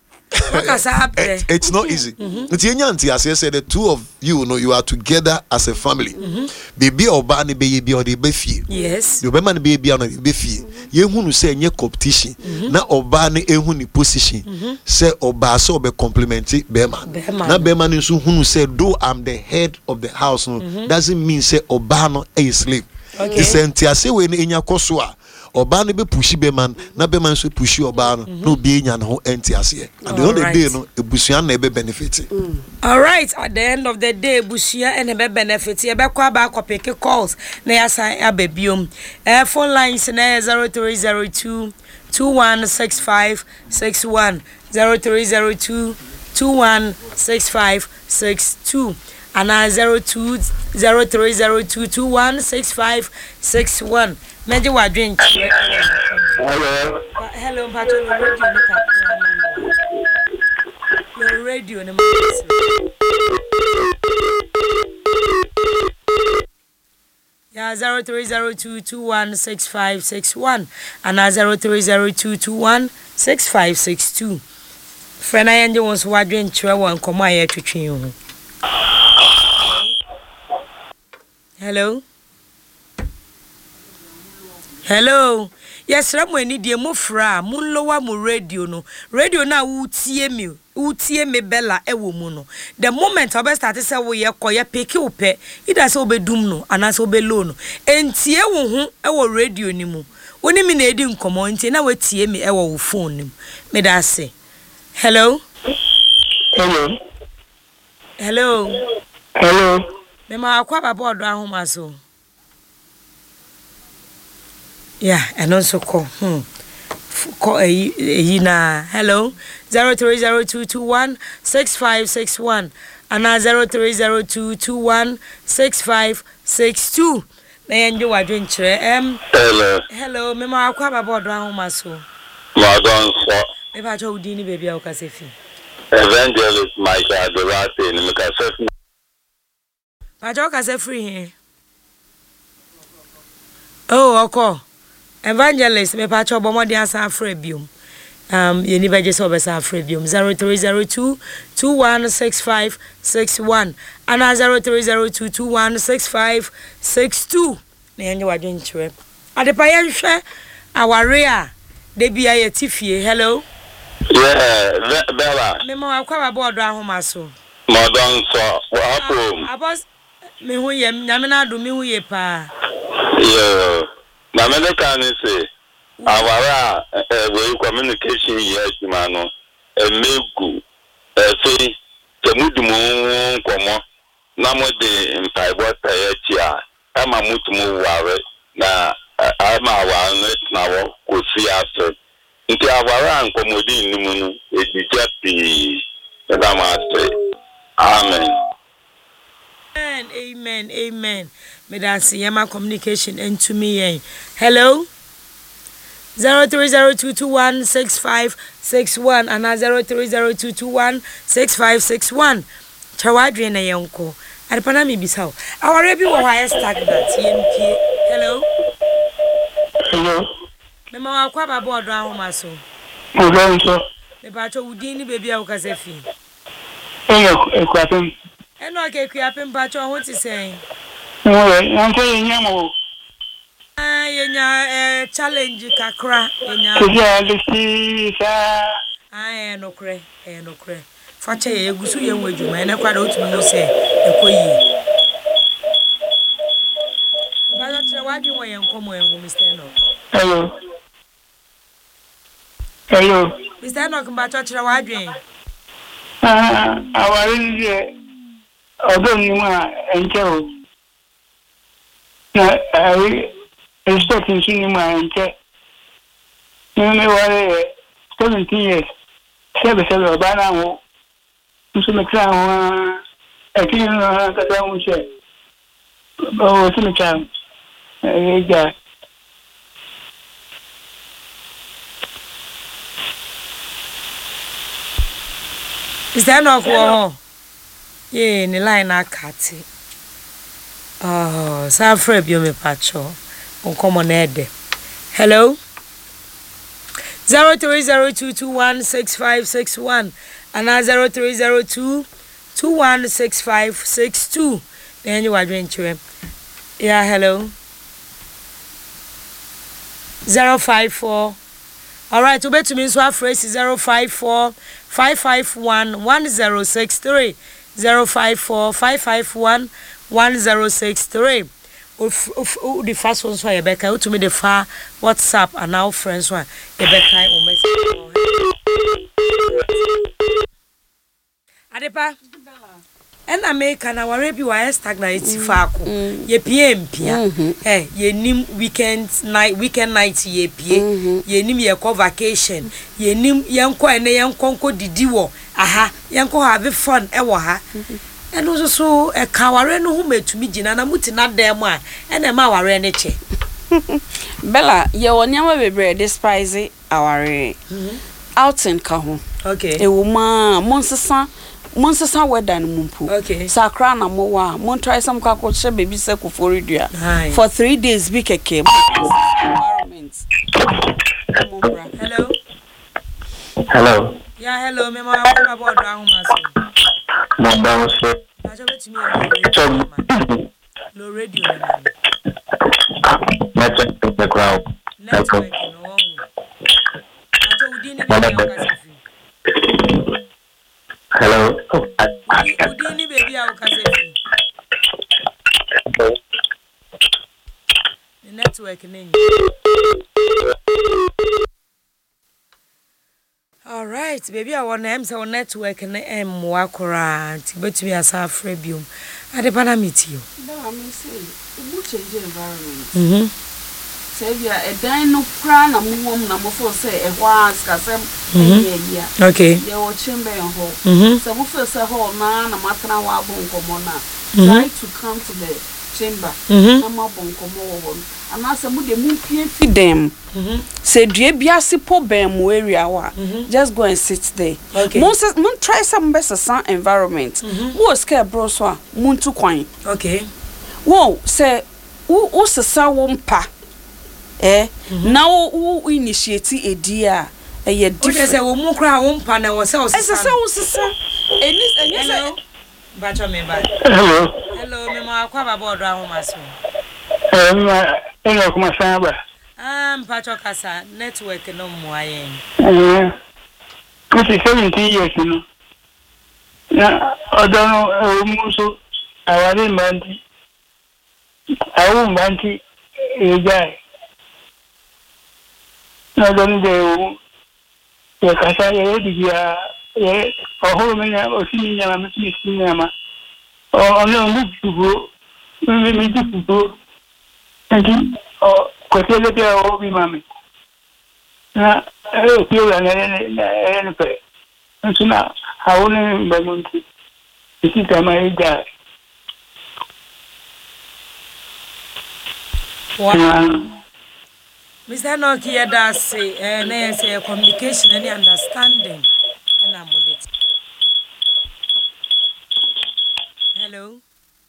It's not easy. As I said, the two of you know you are together as a family. Baby or bani baby or the befi. Yes. You remember baby or the befi. You who say any competition. Na obani ehuni position. Say obaso be complimenting Beman. Na Beman is who say though I'm the head of the house. Doesn't mean say obano a slave. Okay. It's entiase when in your kosua. Obani be pushy Beman, na Beman so pushy Obano, no being and who entiase. And the other day, no, a busian never benefited. All right, at the end of the day, Bushia and a benefit. You better call back or pick calls. Neasa Abebium. Phone lines 0302 216561 0302 216562 and 0302 216561. Meji wa drink. Hello. Hello, Patrick. Your radio. Yeah, 0302 216561 and 0302 216562. Friend, I ended once wondering travel and come here to train you. Hello. Hello. Yes, Ramweni de mofra, mun lowa mu radio no. Radio na utie me bella ewo mu no. The moment I start say wo ye koye pick you pe, ida say obedum no, anase obelo no. Entie wo hu ewo radio ni mu. Oni mi na edi nkomo ntie na wetie me ewo wo phone ni mu. Me da say. Hello. Hello. Hello. Hello. Me ma akwa baba odo ahoma so. Yeah, and also call. Call na hello 0302216561 and 0302216562. Na nje wadwen kire hello me ma akwa baba odo ahoma so. Ma don so. Me ba jo udi ni baby a okasefi. Evangelist Michael Dorate ni mekasefi. Ba jo okasefi here. Oh, okay. Evangelist, me pacho bomodi asa afrebium. Ye ni beje so besa afrebium 0302 216561 and 0302 216562. Na yenye wadwen chwe. Adepa ye hwe aware a de bia ye tifie. Hello. Yeah, Bella. Me ma akwa baba odo ahoma so. Modern so. What happened? Abos me hu ye nyame na do me hu ye pa. Yeah. Na me can say awara we communication yes mano emegu say temudumu komo na mo de mpaibo tayachi a ama mutumu ware na ama wa na wo kosi aso nti awara nkomodi nimu no ejija pi na ma say amen. Amen. Me that's Yama communication into me. Hello. 0302216561 and 0302216561. Chawadri na yonko. Adepana mi bisa. Aware bi wo high stagnant yempie. Hello. Hello. Mema wa kwa baba odo ahoma so. Odo. Me ba cho udin ni baby a wo kasa fi. Ekwapem. Eno ke kuapem ba cho ho ti sen. Anko yenyamo. Yenya challenge kakra yenya. Kuja lisi sa. No kre. Fache ye gusu ye nwadwuma ene kwa da otumi no se ekoyi. Ba do tre wadwi wo ye nkomo enwo Mr. Enoch. Hello. Mr. Enoch mba cho tre wadwi. Awari je odo ni ma enche o. Na ai expecting ni ma enche. Ni wale 17 years. Sebe bana wo. Nso mekra ho akini na kata mo che. O tumi cham. Ja. Is that not wo? Ye ni line akati. Sa frɛ bio me pacho. Onkomo na ede. Hello. 0302216561 and 0302216562. Then you are doing to yeah, hello. 054. All right, to bet to me so phrase 054 551 1063 054 551 1063. The first one so Rebecca to me the far WhatsApp and now friends one Rebecca o message. Adepa and America na ware bi wa stagnant faako ye pie mpia ye nim weekend night ye pie ye nim ye ko vacation ye nim ye nko ene ye nko didi wo aha ye nko have fun e wo ha eno so e ka ware no hu metumi gina na muti na dem a ene ma ware ne che Bella ye wonyama bebre despise aware outing ka ho okay e wo ma Monsesa wedan mumpu. Okay. Sakra na mo wa. Mon try some kakoshe baby se kuforidua. For 3 days bi keke. Environment. Hello. Hello. Yeah, hello. Me ma wa about ahoma so. Mo ba so. Na jo betimi low radio na. Network to the crowd. Network no. Na jo udini be ya kasefi. Hello. Udini baby a kasefi. The network name. All right, baby I want am say network na wakora nti betumi asa afre biom. Ade pana meet you. No, me say, we change environment. Sevia a dino crown na mum na mo for say e was kasem e okay. Ye wo chamber ho. So mo for say ho na matana wa bon komo na. Try to come to the chamber. Na ma bon komo wo. And as a mude mu pie feed them. Say due biase po ben mo area wa. Just go and sit there. Okay. Mo try some best environment. Mo scare bro so mo ntu kwan. Okay. Wo say wo sesa wo mpa. Now who initiate a dear a year different. Say, we mu kra wo mpa na wo say o sesa. Hello. Bacho me ba. Hello. Hello, me ma kwa baba odo ahoma so. Eno kuma saba. Mpacho kasa network no mu ayen. 17 years no. Na odono muso awari mbanti. Awu mbanti ejai. Na don de ya kasa ya digia ya oho menya osini nyama mimi nyama o no ngubu mimi ngubu nti o kwetele pia o bi mami na pia na pe nsuna haone mbamunti isi kama ida Mr. Noki yada say na say communication and understanding na modit. Hello.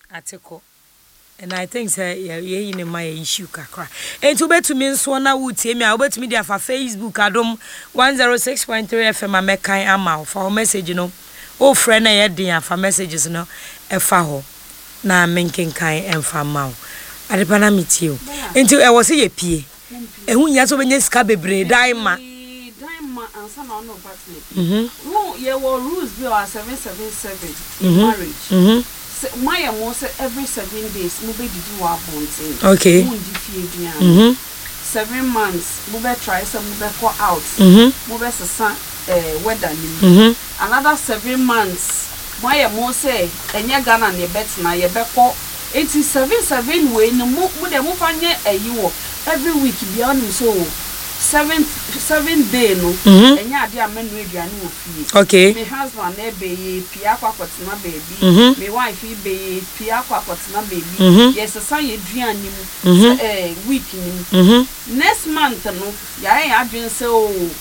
Atiko. And I think say ye in my issue kakra. And to bet to me so na wuti me a bet me dia for Facebook adom 106.3 FM amekan ama for message no. O friend na ye dia for messages no e fa ho. Na menken kan emfa ma. Adepa na metie o. Enti e wo se ye pie. Ehun ya so benye sika bebre daima. Answer no partly. No, ye were rules be 777 in marriage. My most every 7 days, move did you are born. Okay. 7 months, move try some move go out. Move son weather. Another 7 months, my most say, and your gun and your bets now, your back 87 way, no move with a move on you every week beyond so. 7 day no and ya dia men aduane wo fie. Okay. My husband e be pia kwakotena baby. My wife e be pia kwakotena baby. Yes san ye aduane mu week ni. Next month no ya adwen say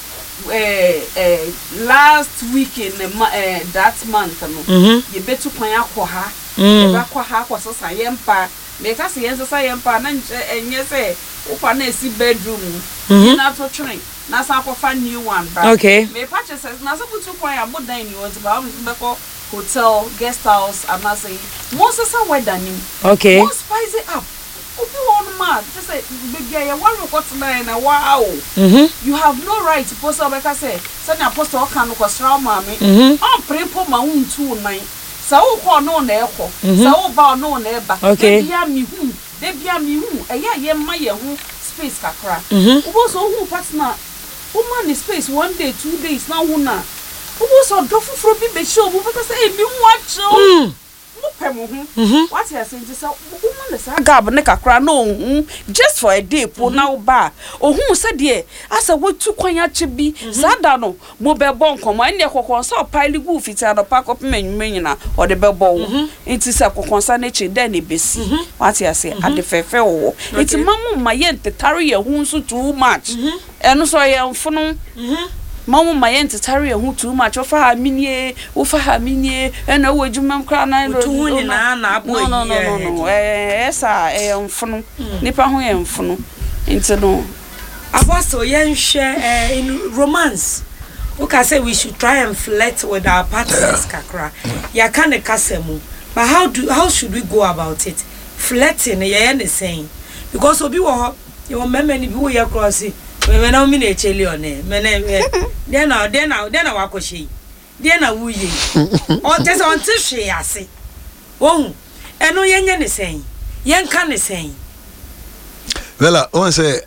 last week in that month no ye betu kwan akwa ye ba kwa ha kwa so sa yempa me ka se yenso sa yempa na enye say upa na esi bedroom na to train na sa ko fa new one ba. Okay. Me purchases na so butu kwan ya bodan ni was ba me ko hotel guest house and I say most sa weather ni. Okay. Most spice it up. Obi one mad just say baby ya one report na wow. You have no right to post up because say na post o kan ko sra ma me. On prepo ma untu nine. Sa wo ko no na ekọ. Sa wo ba no na eba. Okay. De bia mi hu ye ma ye hu space kakra. Ubo so hu partner. Woman space 1 day 2 days na hu na. Ubo so do fufuro bi be show bu because say mi hu acho. Mo pem hu. What you saying say woman is gab ne kakra no just for a day po na wo ba. Ohun se de asa wo tu kwan ache bi. Sada no mo be bon komo ene kokon so pile gu fiti no pack up mennyina o de be bon. Enti se kokon sa na che den e besi. What you say ade fefe wo. Enti mamu ma ye ntetare ye hu so too much. Eno so ye mfono. Mamu ma ye ntetare ye hu too much. Ofa ha minie ena wo adwuma kra na tu na abo no esa mfono nipa ho ye mfono enti no apostle yen share in romance. Okay, say we should try and flirt with our partners kakra. Ya can the kasemu. But how should we go about it? Flirting ye the saying. Because obi wo you remember ni bi wo ye cross. We na mi na echeli one. Me na then na wakoshi. Then na wuye. On just on tishwe ase. Oh, eno yenye ne saying. Yen kan ne saying. Well, one say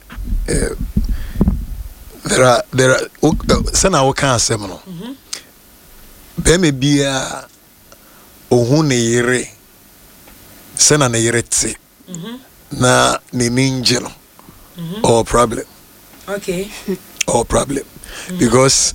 there are sana wo kan asem no. Be me bia ohun ne yire sana ne yire ti. Na ne ninje no. Or problem. Okay. Or problem. Because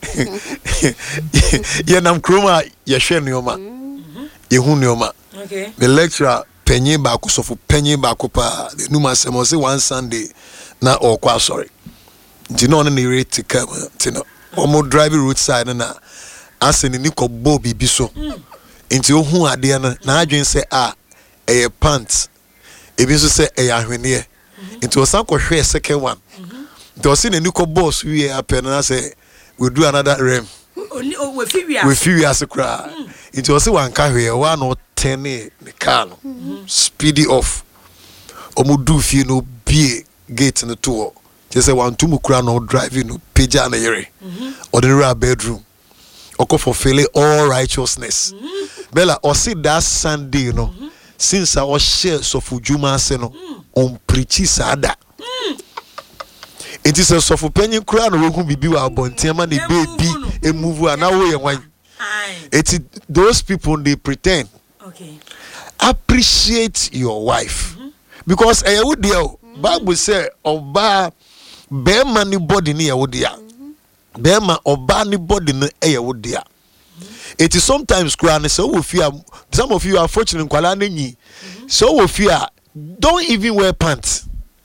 ye nam kroma ye hwe neoma. Ye hu neoma. Okay. The lecturer penye ba ko sofo penye ba ko pa the numa sem say one Sunday na okwa sorry. Nti no ne rate come tino. Omo drive roadside na aseni ni ko bo bibi so. Nti ohun ade na adwen say e pants. Ebi so say e ahwene. Nti osan ko hwe second one. Nti osi ne ni ko boss we happen na say we do another rem. We feel as a cry. It was one car here, 1 or 10 the car. Speedy off. Omudu fi no be gate in the tour. Just say 1 2 mukra no driving no page and yere. Ordinary bedroom. Oko for failing all righteousness. Bella or see that Sunday no. Since I was share so fujuma seno on preachy sada. It is a soft penny crown who be bontiama the baby a move and now way one. It's those people they pretend. Okay. Appreciate your wife. Because I would deal Bible say oba bear money body near wodia. Bear ma oba ni body no air wodia. It is sometimes crown so we fear some of you are fortunate in Kuala so we fear don't even wear pants.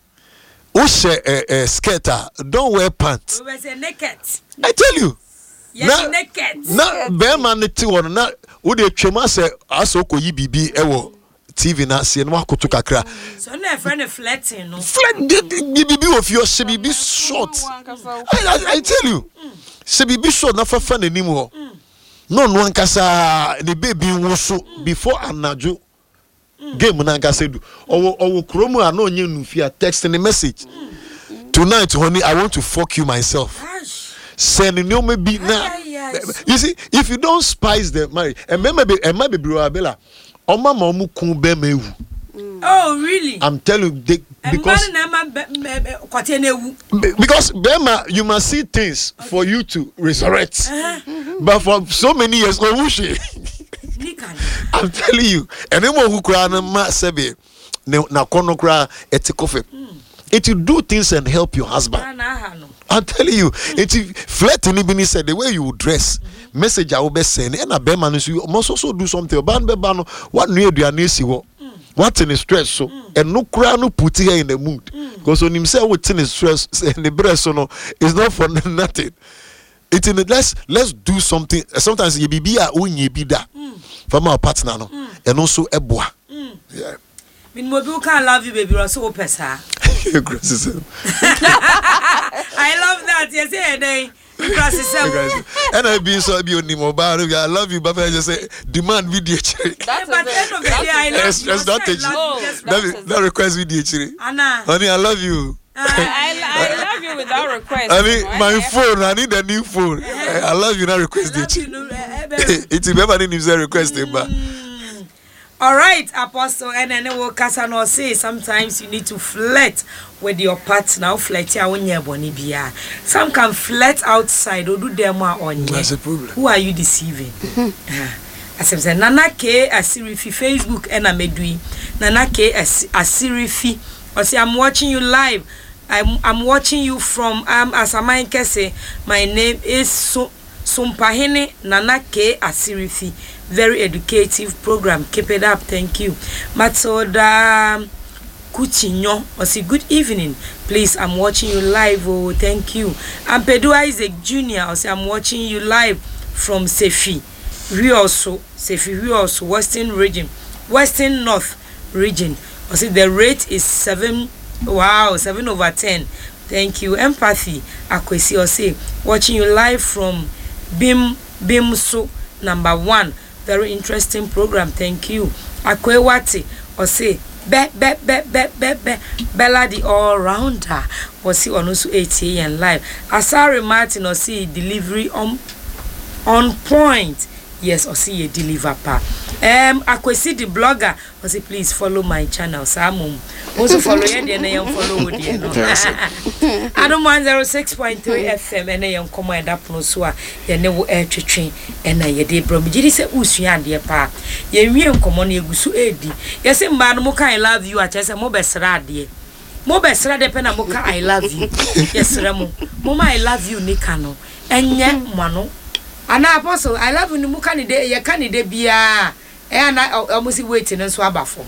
Skater, don't wear pants. We were naked. I tell you. Yes, naked. Na bear man ti won na wo de twema se asoko yi bibi ewo TV na se no akoto kakra so na friend flirting no bibi of your she bibi short I tell you she bibi short na fa na nim ho no ankasa the baby wo so before anajo game na ankasa du owo kromu a na onye nufia text the message tonight honey I want to fuck you myself send no maybe now you see if you don't spice the marriage and maybe bro abela oma ma omu kun be mewu. Oh really? I'm telling you because Bema, you must see things for you to resurrect. But for so many years, I'm telling you, anyone who cry na sebe na kono cry etikofe. It will do things and help your husband. I'm telling you, it flirting even said the way you dress, message I will be send and a Bema you must also do something. Ban what new do you see what in stress so and no cry no put her in the mood because when himself with in stress and the breast so no it's not for nothing. It's in the let's do something. Sometimes you be a unye be that from our partner no and also eboa. Yeah. Min mobile can love you baby so pesa. I love that. Yes, yeah, and I be so be on the mobile. I love you, but I just say demand video. That's but end of the day, I love you. That request video. Anna, honey, I love you. I love you without request. I need my phone. I need a new phone. I love you. Not request video. It's never need to request it, but. All right, Apostle, and then we'll Casano say sometimes you need to flirt with your partner. Flirt ya when you're bonibia. Some can flirt outside or do them on you. That's a problem. Who are you deceiving? As I said, Nana K Asirifi Facebook and Amedui. Nana K Asirifi. I say I'm watching you live. I'm watching you from Asamain Kese. My name is Sumpahene Nana K Asirifi. Very educative program. Keep it up. Thank you. Matilda Kuchinyo. I say good evening. Please, I'm watching you live. Oh, thank you. I'm Pedro Isaac Jr. I say I'm watching you live from Sefi. Sefi Western region. Western North region. I say the rate is 7. Wow, 7/10. Thank you. Empathy. Akwesi I say watching you live from Bimso number 1. Very interesting program. Thank you. Akwewati or say Bella the all rounder or see on also 8 a.m. live. Asari Martin or see delivery on point. Yes, or see a deliver pa. Akwesi the blogger or say please follow my channel. Samum also follow you and I follow with you. Adam 106.3 FM and I am command up no so ya never air train and I did bro. Jidi say usua de pa. Ye wiem common egusu edi. Yes mba no I love you at say mo besra de. Mo besra de pe na mo ka I love you. Yes remo. Mama I love you nika no. Enye mano. Ana Apostle I love you muka ni de ye ka ni de bia e ana almost waiting nso abafom.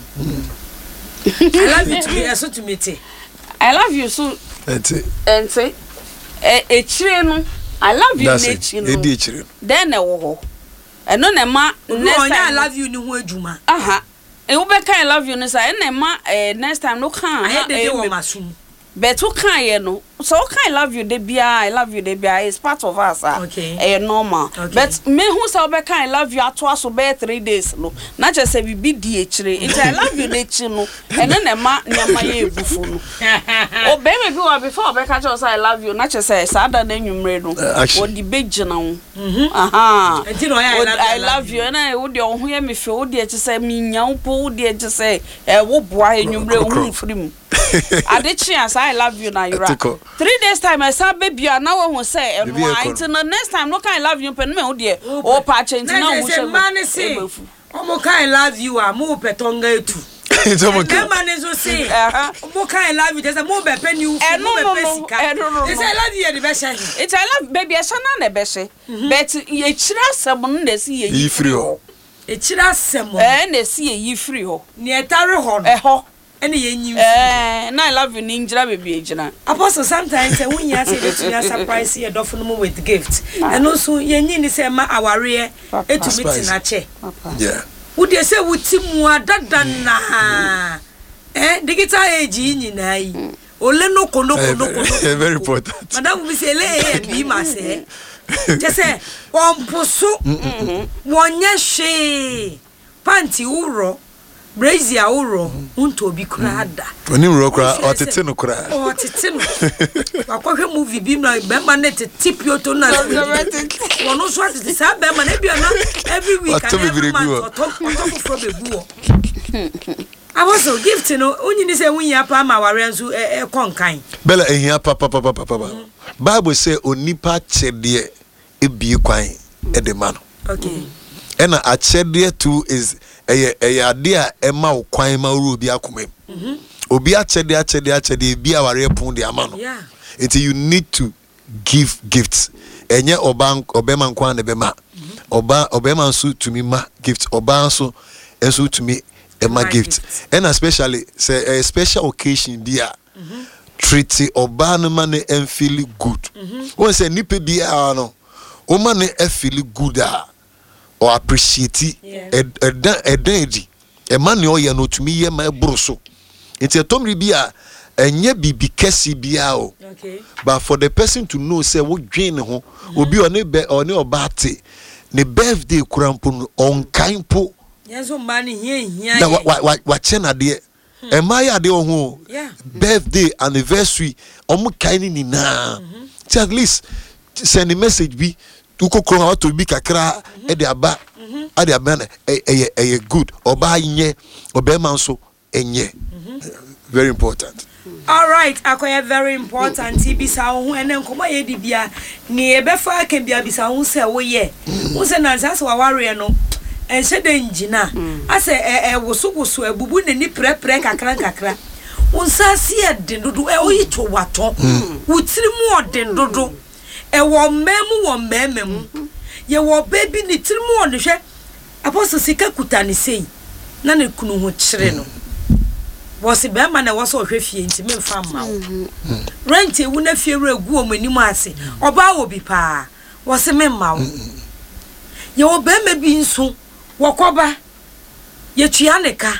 I love you to me so to me te. I love you so and say chire no I love you nature no e chire then e wo ho e no na ma next time I love you ni ho adwuma e wo be kan I love you no say e na ma next time no kan I dey wo masum but who can you know? So I love you, Debia. I love you, Debia. It's part of us. Okay. Normal. Okay. But me who say I love you at twice or 3 days. No, not just say we be DH. It's I love you, DH. No, and then the man near my buffon. Oh, baby, before I just say I love you. Not just say sadder than you made. Or the big general. Aha. I love you, and I would you hear me feel dear to say me young poor dear to say what boy and you bring from. I did chance I love you now. 3 days time I saw baby and now one say and why till the next time no kind love you pen me dear or patch into now we say man say omo kind love you a mo petonga etu the man is say omo kind love you just mo be pen you mo be pesika they say I love you the best it's I love baby asana na be say but ye chira sem no na see ye free ho e chira sem na see ye free ho ne etare ho ho any yenyim na I love you ninjira baby ejina Apostle sometimes when you say that you surprise your dofo with gift and also yenyi ni say ma aware etu meeting na che yeah Would you say with Timua Dadana? Digital age in Yinai. Ole no kono. Very important. Madame we say lay be mase. Just say one poso one yashe panty uro brazier uro unto be crada. When you rock or titino cry. Oh, titino. Wakwa movie be my bemane to tip your to na. One no swat the same bemane be every week or talk from the buo. I was so gifted no only say when you pa ma ware nso e konkan. Bella ehia papa. Bible say onipa chede ebie kwan e de ma no. Okay. And a chede too is a idea ema kwan ma ru obi akomam. Obi achede bi aware pon de ama no. Yeah. It you need to give gifts. Enye obema nkwan de bema. Obema nso to me ma gifts. Oba nso to me Emma gift. And especially say a special occasion dia treaty oba no man and feel good. When say nipe dia no o man e feel good or appreciate a man no ye no to me ye my broso. It's a tomri bia enye bibi kesi bia o. Okay. But for the person to know say what dwen ho obi one be one obate ne birthday kurampo on kaimpo. Yes, money here. Now, what chena dear? Am I a dear birthday anniversary? Kaini ni na. At least send a message be to cook out to be kakra at the aba at the man a good or buy ye or bemanso and ye. Very important. All right, akoya very important. Ibisa hu enen koma ye dibia ni ebefa can be abisa hu se wo ye. Hu se na nsa so waware no. En se de njina ase woso ebubu ne ni prepre kakra unsa si eden dodo oyi to wato wutiri mu eden dodo wo memu wo memem ye wo baby ni tiri mu on hwe apostle sika kuta ni sei na ne kunu ho kire no wo se be ma na wo so hwe fie nti me mfa ma wo rent ewu na fie regu o mani mu ase oba wo bi pa wo se me ma wo ye wo be me bi nso Wakoba ye tuaneka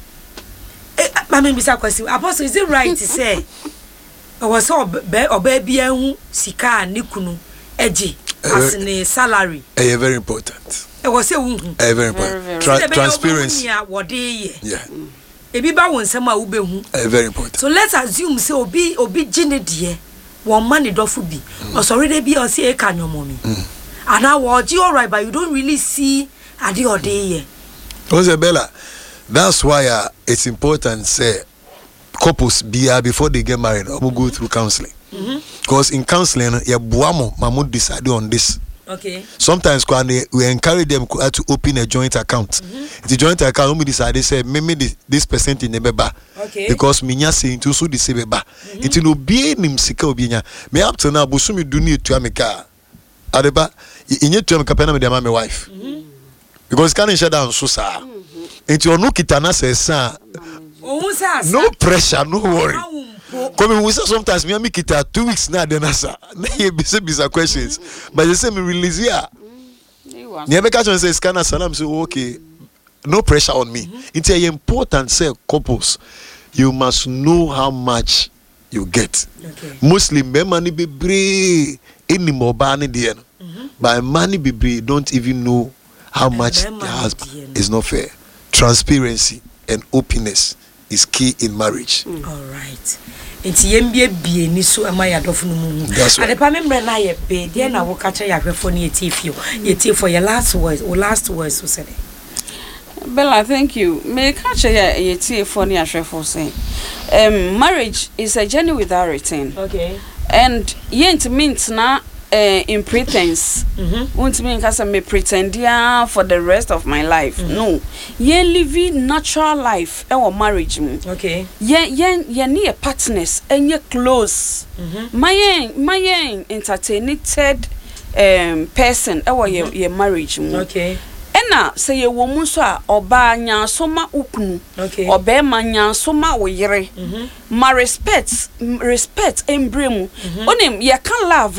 mama mbisa kwasi apostle is it right to say was oba bia hu sika ni kunu eji as ne salary very important was say hu very important transparency yeah ebi ba won nsem a wo be hu very important so let's assume say obi gine de won man dofo bi o sorry dey bi o say e ka nyomomi and now what you all right but you don't really see Adi or day. Bella, that's why it's important say couples before they get married or go through counseling. Because in counseling, Mahmoud decided on this. Okay. Sometimes we encourage them to open a joint account. The joint account we decided say maybe this percent in the beba. Okay. Because minya saying to so the same beba. It no be nim sika obinya. Me up to now busumi do need to ameka. Adeba inye to ameka pena me dey my wife. Because can't shut down so sa. Into your no kitana says no pressure, no worry. Come we say sometimes me make it 2 weeks now then answer. Na be questions. But you say me release here. Never catch on say scanner salam say okay. No pressure on me. It's important say couples you must know how much you get. Okay. Mostly money be brave any more bani there. But money be brave don't even know how much the husband is not fair. Transparency and openness is key in marriage. All right. It's yembie be ni so ama ya dofo no mu. Adepa membre na ye be de na wo ka cha ya hwefo ne yetie for your last words so said. Bella, thank you. Me catch yetie for ne ahwefo say. Marriage is a journey without return. Okay. And yent means na in pretense. Won't mean cause me pretend for the rest of my life. No. Ye living natural life or marriage. Okay. Ye near partners and ye close. My entertained person or ye marriage. Okay. Ena say ye woman so oba nya soma ukunu. Okay. Obe ma nya soma wo yere. ma respect embremu onim ye can love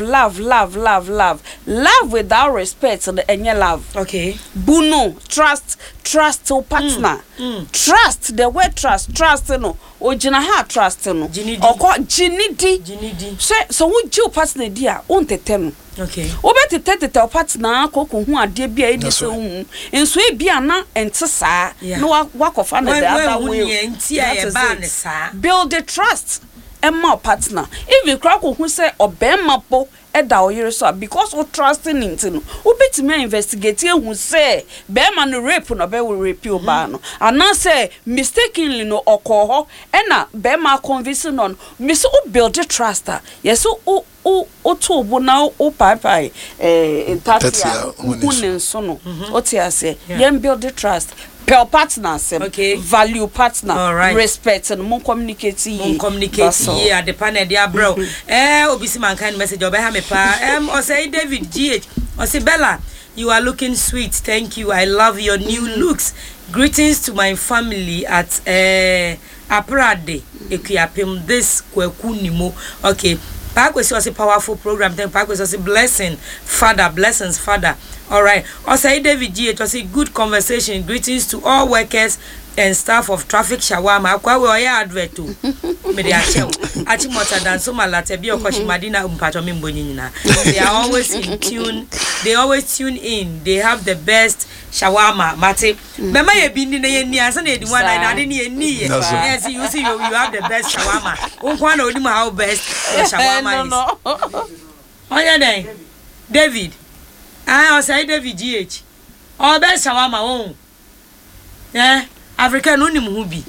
without respect and any love. Okay. Buno trust to partner. Trust, the word trust no ojina ha trust no okọ jinidi so wo ji partner dia on tetem. Okay. Obeti tete partner akoko hu ade bia edi so hu enso e bia na ente saa no wakofa na the other way. Build the trust emma partner if you crack who say obema po eda oyere so because we trusting him no obeti me investigate who say bema no rape no be we rape you ba no and say mistakenly no okoho ena bema convince no me so build the trust yes o to obo na o pai tatia hunen so no o ti ase yen build the trust. Per partners, okay. Value partner, right. Respect and more communicate. Yeah, the panel dia bro. Obisi man kind message obeha me pa. Or say David GH. Or say Bella, you are looking sweet. Thank you. I love your new looks. Greetings to my family at Aprade. Ekiapim this kweku nimo. Okay. Pagwesi was a powerful program. Then Pagwesi was a blessings, Father. All right. Also, David G. It was a good conversation. Greetings to all workers and staff of Traffic Shawarma. Akwa we oya advert too. Me dey achew. Achi mota dan so malate bi okoshi madina umpato mi mbonyi nyina. They are always in tune. They always tune in. They have the best shawarma. Mate. Mema ye bi ni na ye ni ansa na edi one na ade ni ye ni ye. Yes, you see you have the best shawarma. Unkwa na odi ma how best shawarma is. Oya den. David. I say David GH. Oh, best shawarma on. African no nim hu bi.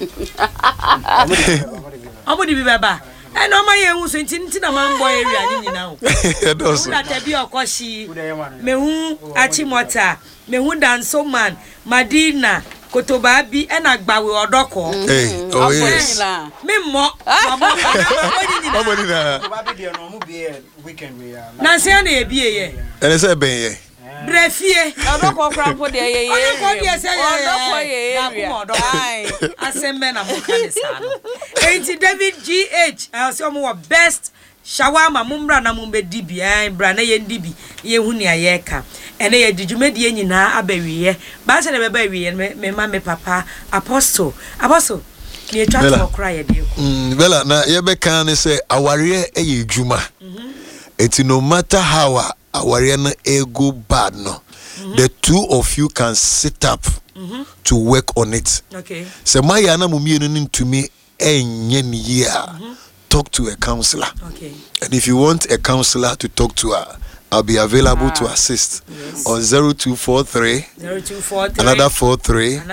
Omodi bi baba. And no my hu so nti na man boy area ni nyina o. Na tabi okoshi. Me hu Achimota, me hu Danso man, Madina, Kotoba bi e na gbawe odoko. Oh yes. Me mo. Omodi na. Kotoba bi no mu bi weekend we are. Na se na e bi ye. Ene se ben ye. Brefie odoko krampo de ye odoko de se odoko ye asembe na mo kan sa no enti David GH say omo best shawarma mumbra na mumbe dibi bra na ye ndibi ye hu ne ayeka ene ye didwumadi ye nyina abawiye ba se na be bawiye me ma me papa apostle ne twa to kra ye de ko Bella na ye be kan ne say aware eye dwuma enti no matter how awariana ego bad no the two of you can sit up to work on it. Okay. So my yana mumienu ntumi enye ni year. Talk to a counselor. Okay. And if you want a counselor to talk to her, I'll be available to assist on 0243 another 43 09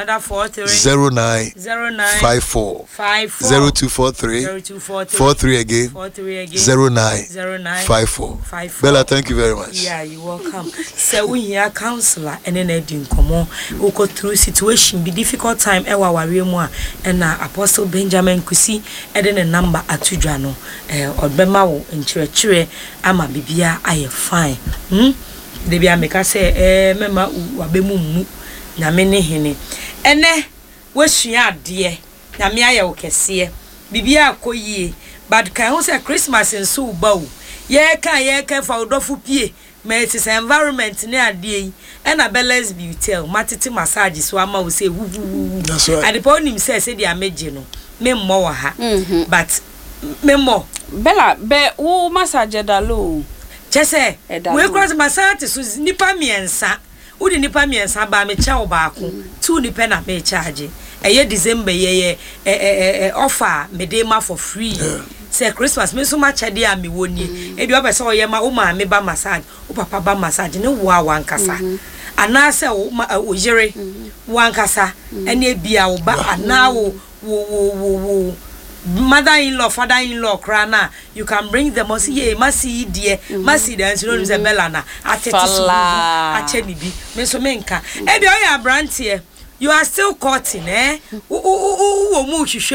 54 0243 43 again 09 54. Bella, thank you very much. Yeah, you're welcome. So we hear counselor and then edin komo we go through situation be difficult time ewa ware mu a and Apostle Benjamin Kusi and then a number atudwa no odbema wo nkyerɛkyerɛ ama bibia aye fine. De bia meka se mema wabemu mu nyame ne hene ene wasua ade nyame aye wo kese bibia akoyie but kan ho se Christmas nso ba wo ye kan fa odofo pie ma it is environment ne ade yi ena balance beauty matete massage so ama wo se wu ade pa onim se dia meje no me mmo wa ha but me mmo Bella be wo massage dalo chese we cross massage so nipa miensa udi nipa miensa ba me cha obaako two nipa na me charge December ye offer me dey ma for free say Christmas me so much ade am me woni e bi obese o ye ma o ma me ba massage o papa ba massage ne wo awan kasa ana se o yere wan kasa ene bia wo ba ana wo mother-in-law, father-in-law, crana, you can bring them or see, masi dear, masi dance, you know, Isabella, Achenibi, Mesomenka. Ebi oya brand here, you are still courting,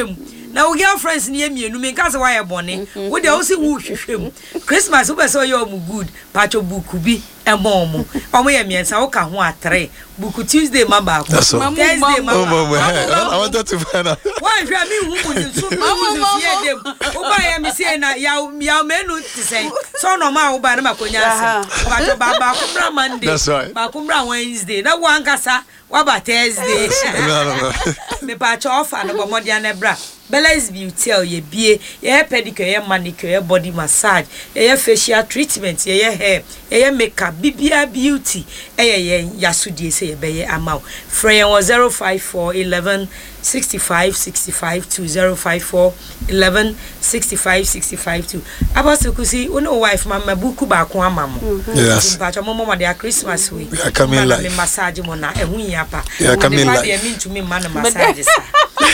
na wo girlfriends ni emienu me nka se wa ye bone wo de wo se wo hwehwem Christmas wo be se yo mu good pacho buku bi emo mo omo ye miensa wo ka ho atre buku Tuesday ma ba ko Thursday ma I wanted to find out. Why hwe me hu mu nso mu sie dem wo ba ye me sie na ya menu ti say so no ma wo ba na makonya ase pacho ba ko bra Monday ba ko bra Wednesday na wo ankasa wa ba Thursday me pacho offer no bo modia na bra Bella's Beauty ye bie ye pedicure ye manicure ye body massage ye facial treatment ye hair ye makeup bibia beauty ye yasudie say ye be ye amount free 054 11 65 65 2054 11 65 65 2 abasekusi uno wife mama buku ba ko amamo yes pacho momo de Christmas we coming like me massage mo na ehun ya pa coming like me ntumi man massage sa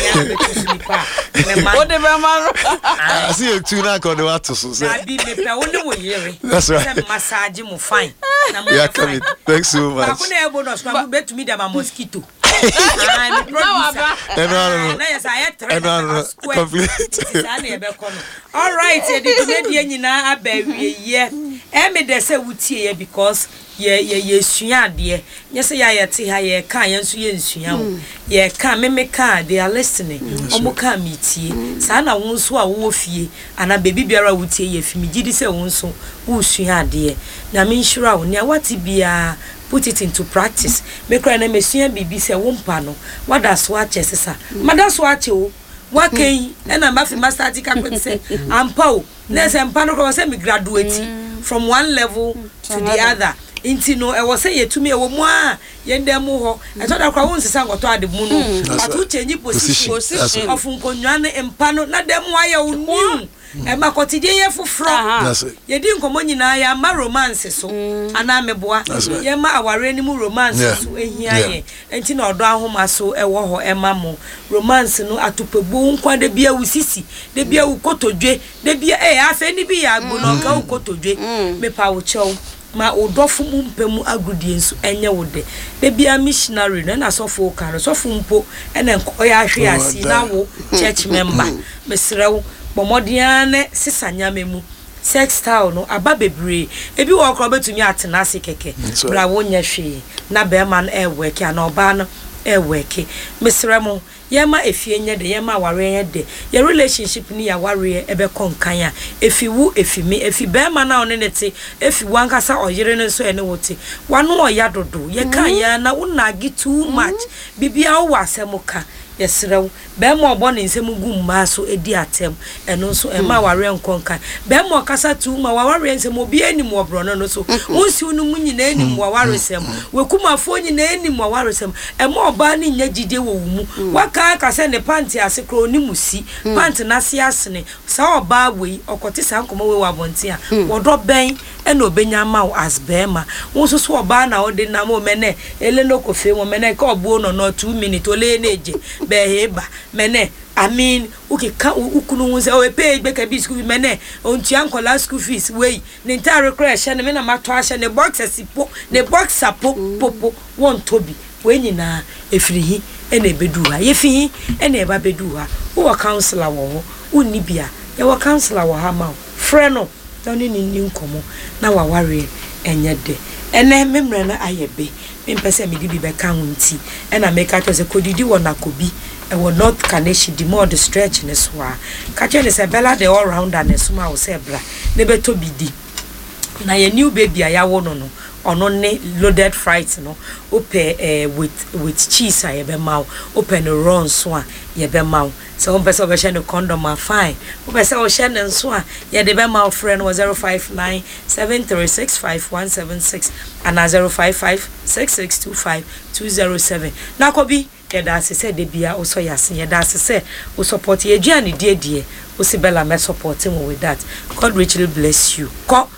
What the man? I see you too now called the water so na bi me pe woni wo yere that's right massage mo fine na mo coming thanks so much ba ko na e bonus ma betumi da ma mosquito ah me producer no na yes I try no complete all right e de nyina abawie ye e me de say wutie ye because ye sua de nye say ya yete ha ye ka ye nso ye nsua wo ye ka me ka they are listening omo ka metie sa na wo nso a wo fie ana baby biara wutie ye fi mi gidi say wo nso wo sua de na me nsura wo ne wati bia put it into practice me kra na me sua bibi say wo mpa no wada so ache sesa mada so ache o waken na ma fi master tika kwete say ampa o na say mpa no ko say me graduate from one level to the other inti no e wo say yetumi e wo mu a ye ndem ho e to da kwa won sesa ngoto ade mu no atu change position of nkonwa ne mpa no na dem wa ye unu e ma kotide ye foforo ye di nkomo nyina ya ma romance so ana meboa ye ma aware ni mu romance so ehia ye enti na odo ahoma so e wo ho e ma mo romance no atopebu nkwa de bia wusisi de bia ukotodwe de bia afa ni bi ya agbo no ka ukotodwe me pa wo chew ma odofu mu mpemu agudie nso enye wode de bia missionary na sofo ka no sofo mpo ene nkoya ahwe asi na wo church member mesrew bomodiane sisanya memu sex style no aba bebre ebi wo kro betumi atena ase keke bra wo nya hwe na be man e work ya na oba no e work mesremu yema efie nya de yema aware nya de your relationship ni ya ware ebe konkan a efiwu efimi efi be ma na one nete efi wankasa oyire ne so ene wote wano oya dodo ye kan ya na una gi too much bibia wo asemuka yesrew be mo obo ne nsem gu mma so edi atem eno so e ma ware nkonkan be mo kasa tu ma ware nsem obi anim obro no so wonsi unu munyina anim ware sem wekumafo nyina anim ware sem e mo oba ne nya gide wo wumu waka kasa ne panty ase kro ni musi panty na se asene sa oba we okote sa nkomo we wabonte a wodo ben e na obenya ma as bema wonso so oba na ode na mo mene ele no kofe mo mene ka obo no 2 minutes ole na eje beheba mene I mean uke ka ukunu unze o pay be ka bi school mene ontua nkola school fees wey ne entire crash na me na mato ahye ne boxes po ne boxer popo won tobi we nyina efirihi ene bedu ha yefihi ene eba bedu ha wo counselor wo uni bia ye wo counselor wo ha ma frɛ no tani ni nkomo na wa ware enye de ene memre na ayebe mpese me di bi be ka hunti ena make ka to se kodidi wo na kobi e wo North Kaneshi di more the stretch ne so a ka che ne se bella the all rounder ne so ma wo se bra ne be to bidi na ye new baby a ya wo no ono ne loaded fries no ope with cheese a ye be ma open run so a ye be ma so on person be share no condom a fine o be say o share no so a ye de be ma friend 0597365176 and 0556625207 na kobi ye da se de bia o so yase ye da se o support ye duane die o si bella me support him with that. God richly bless you.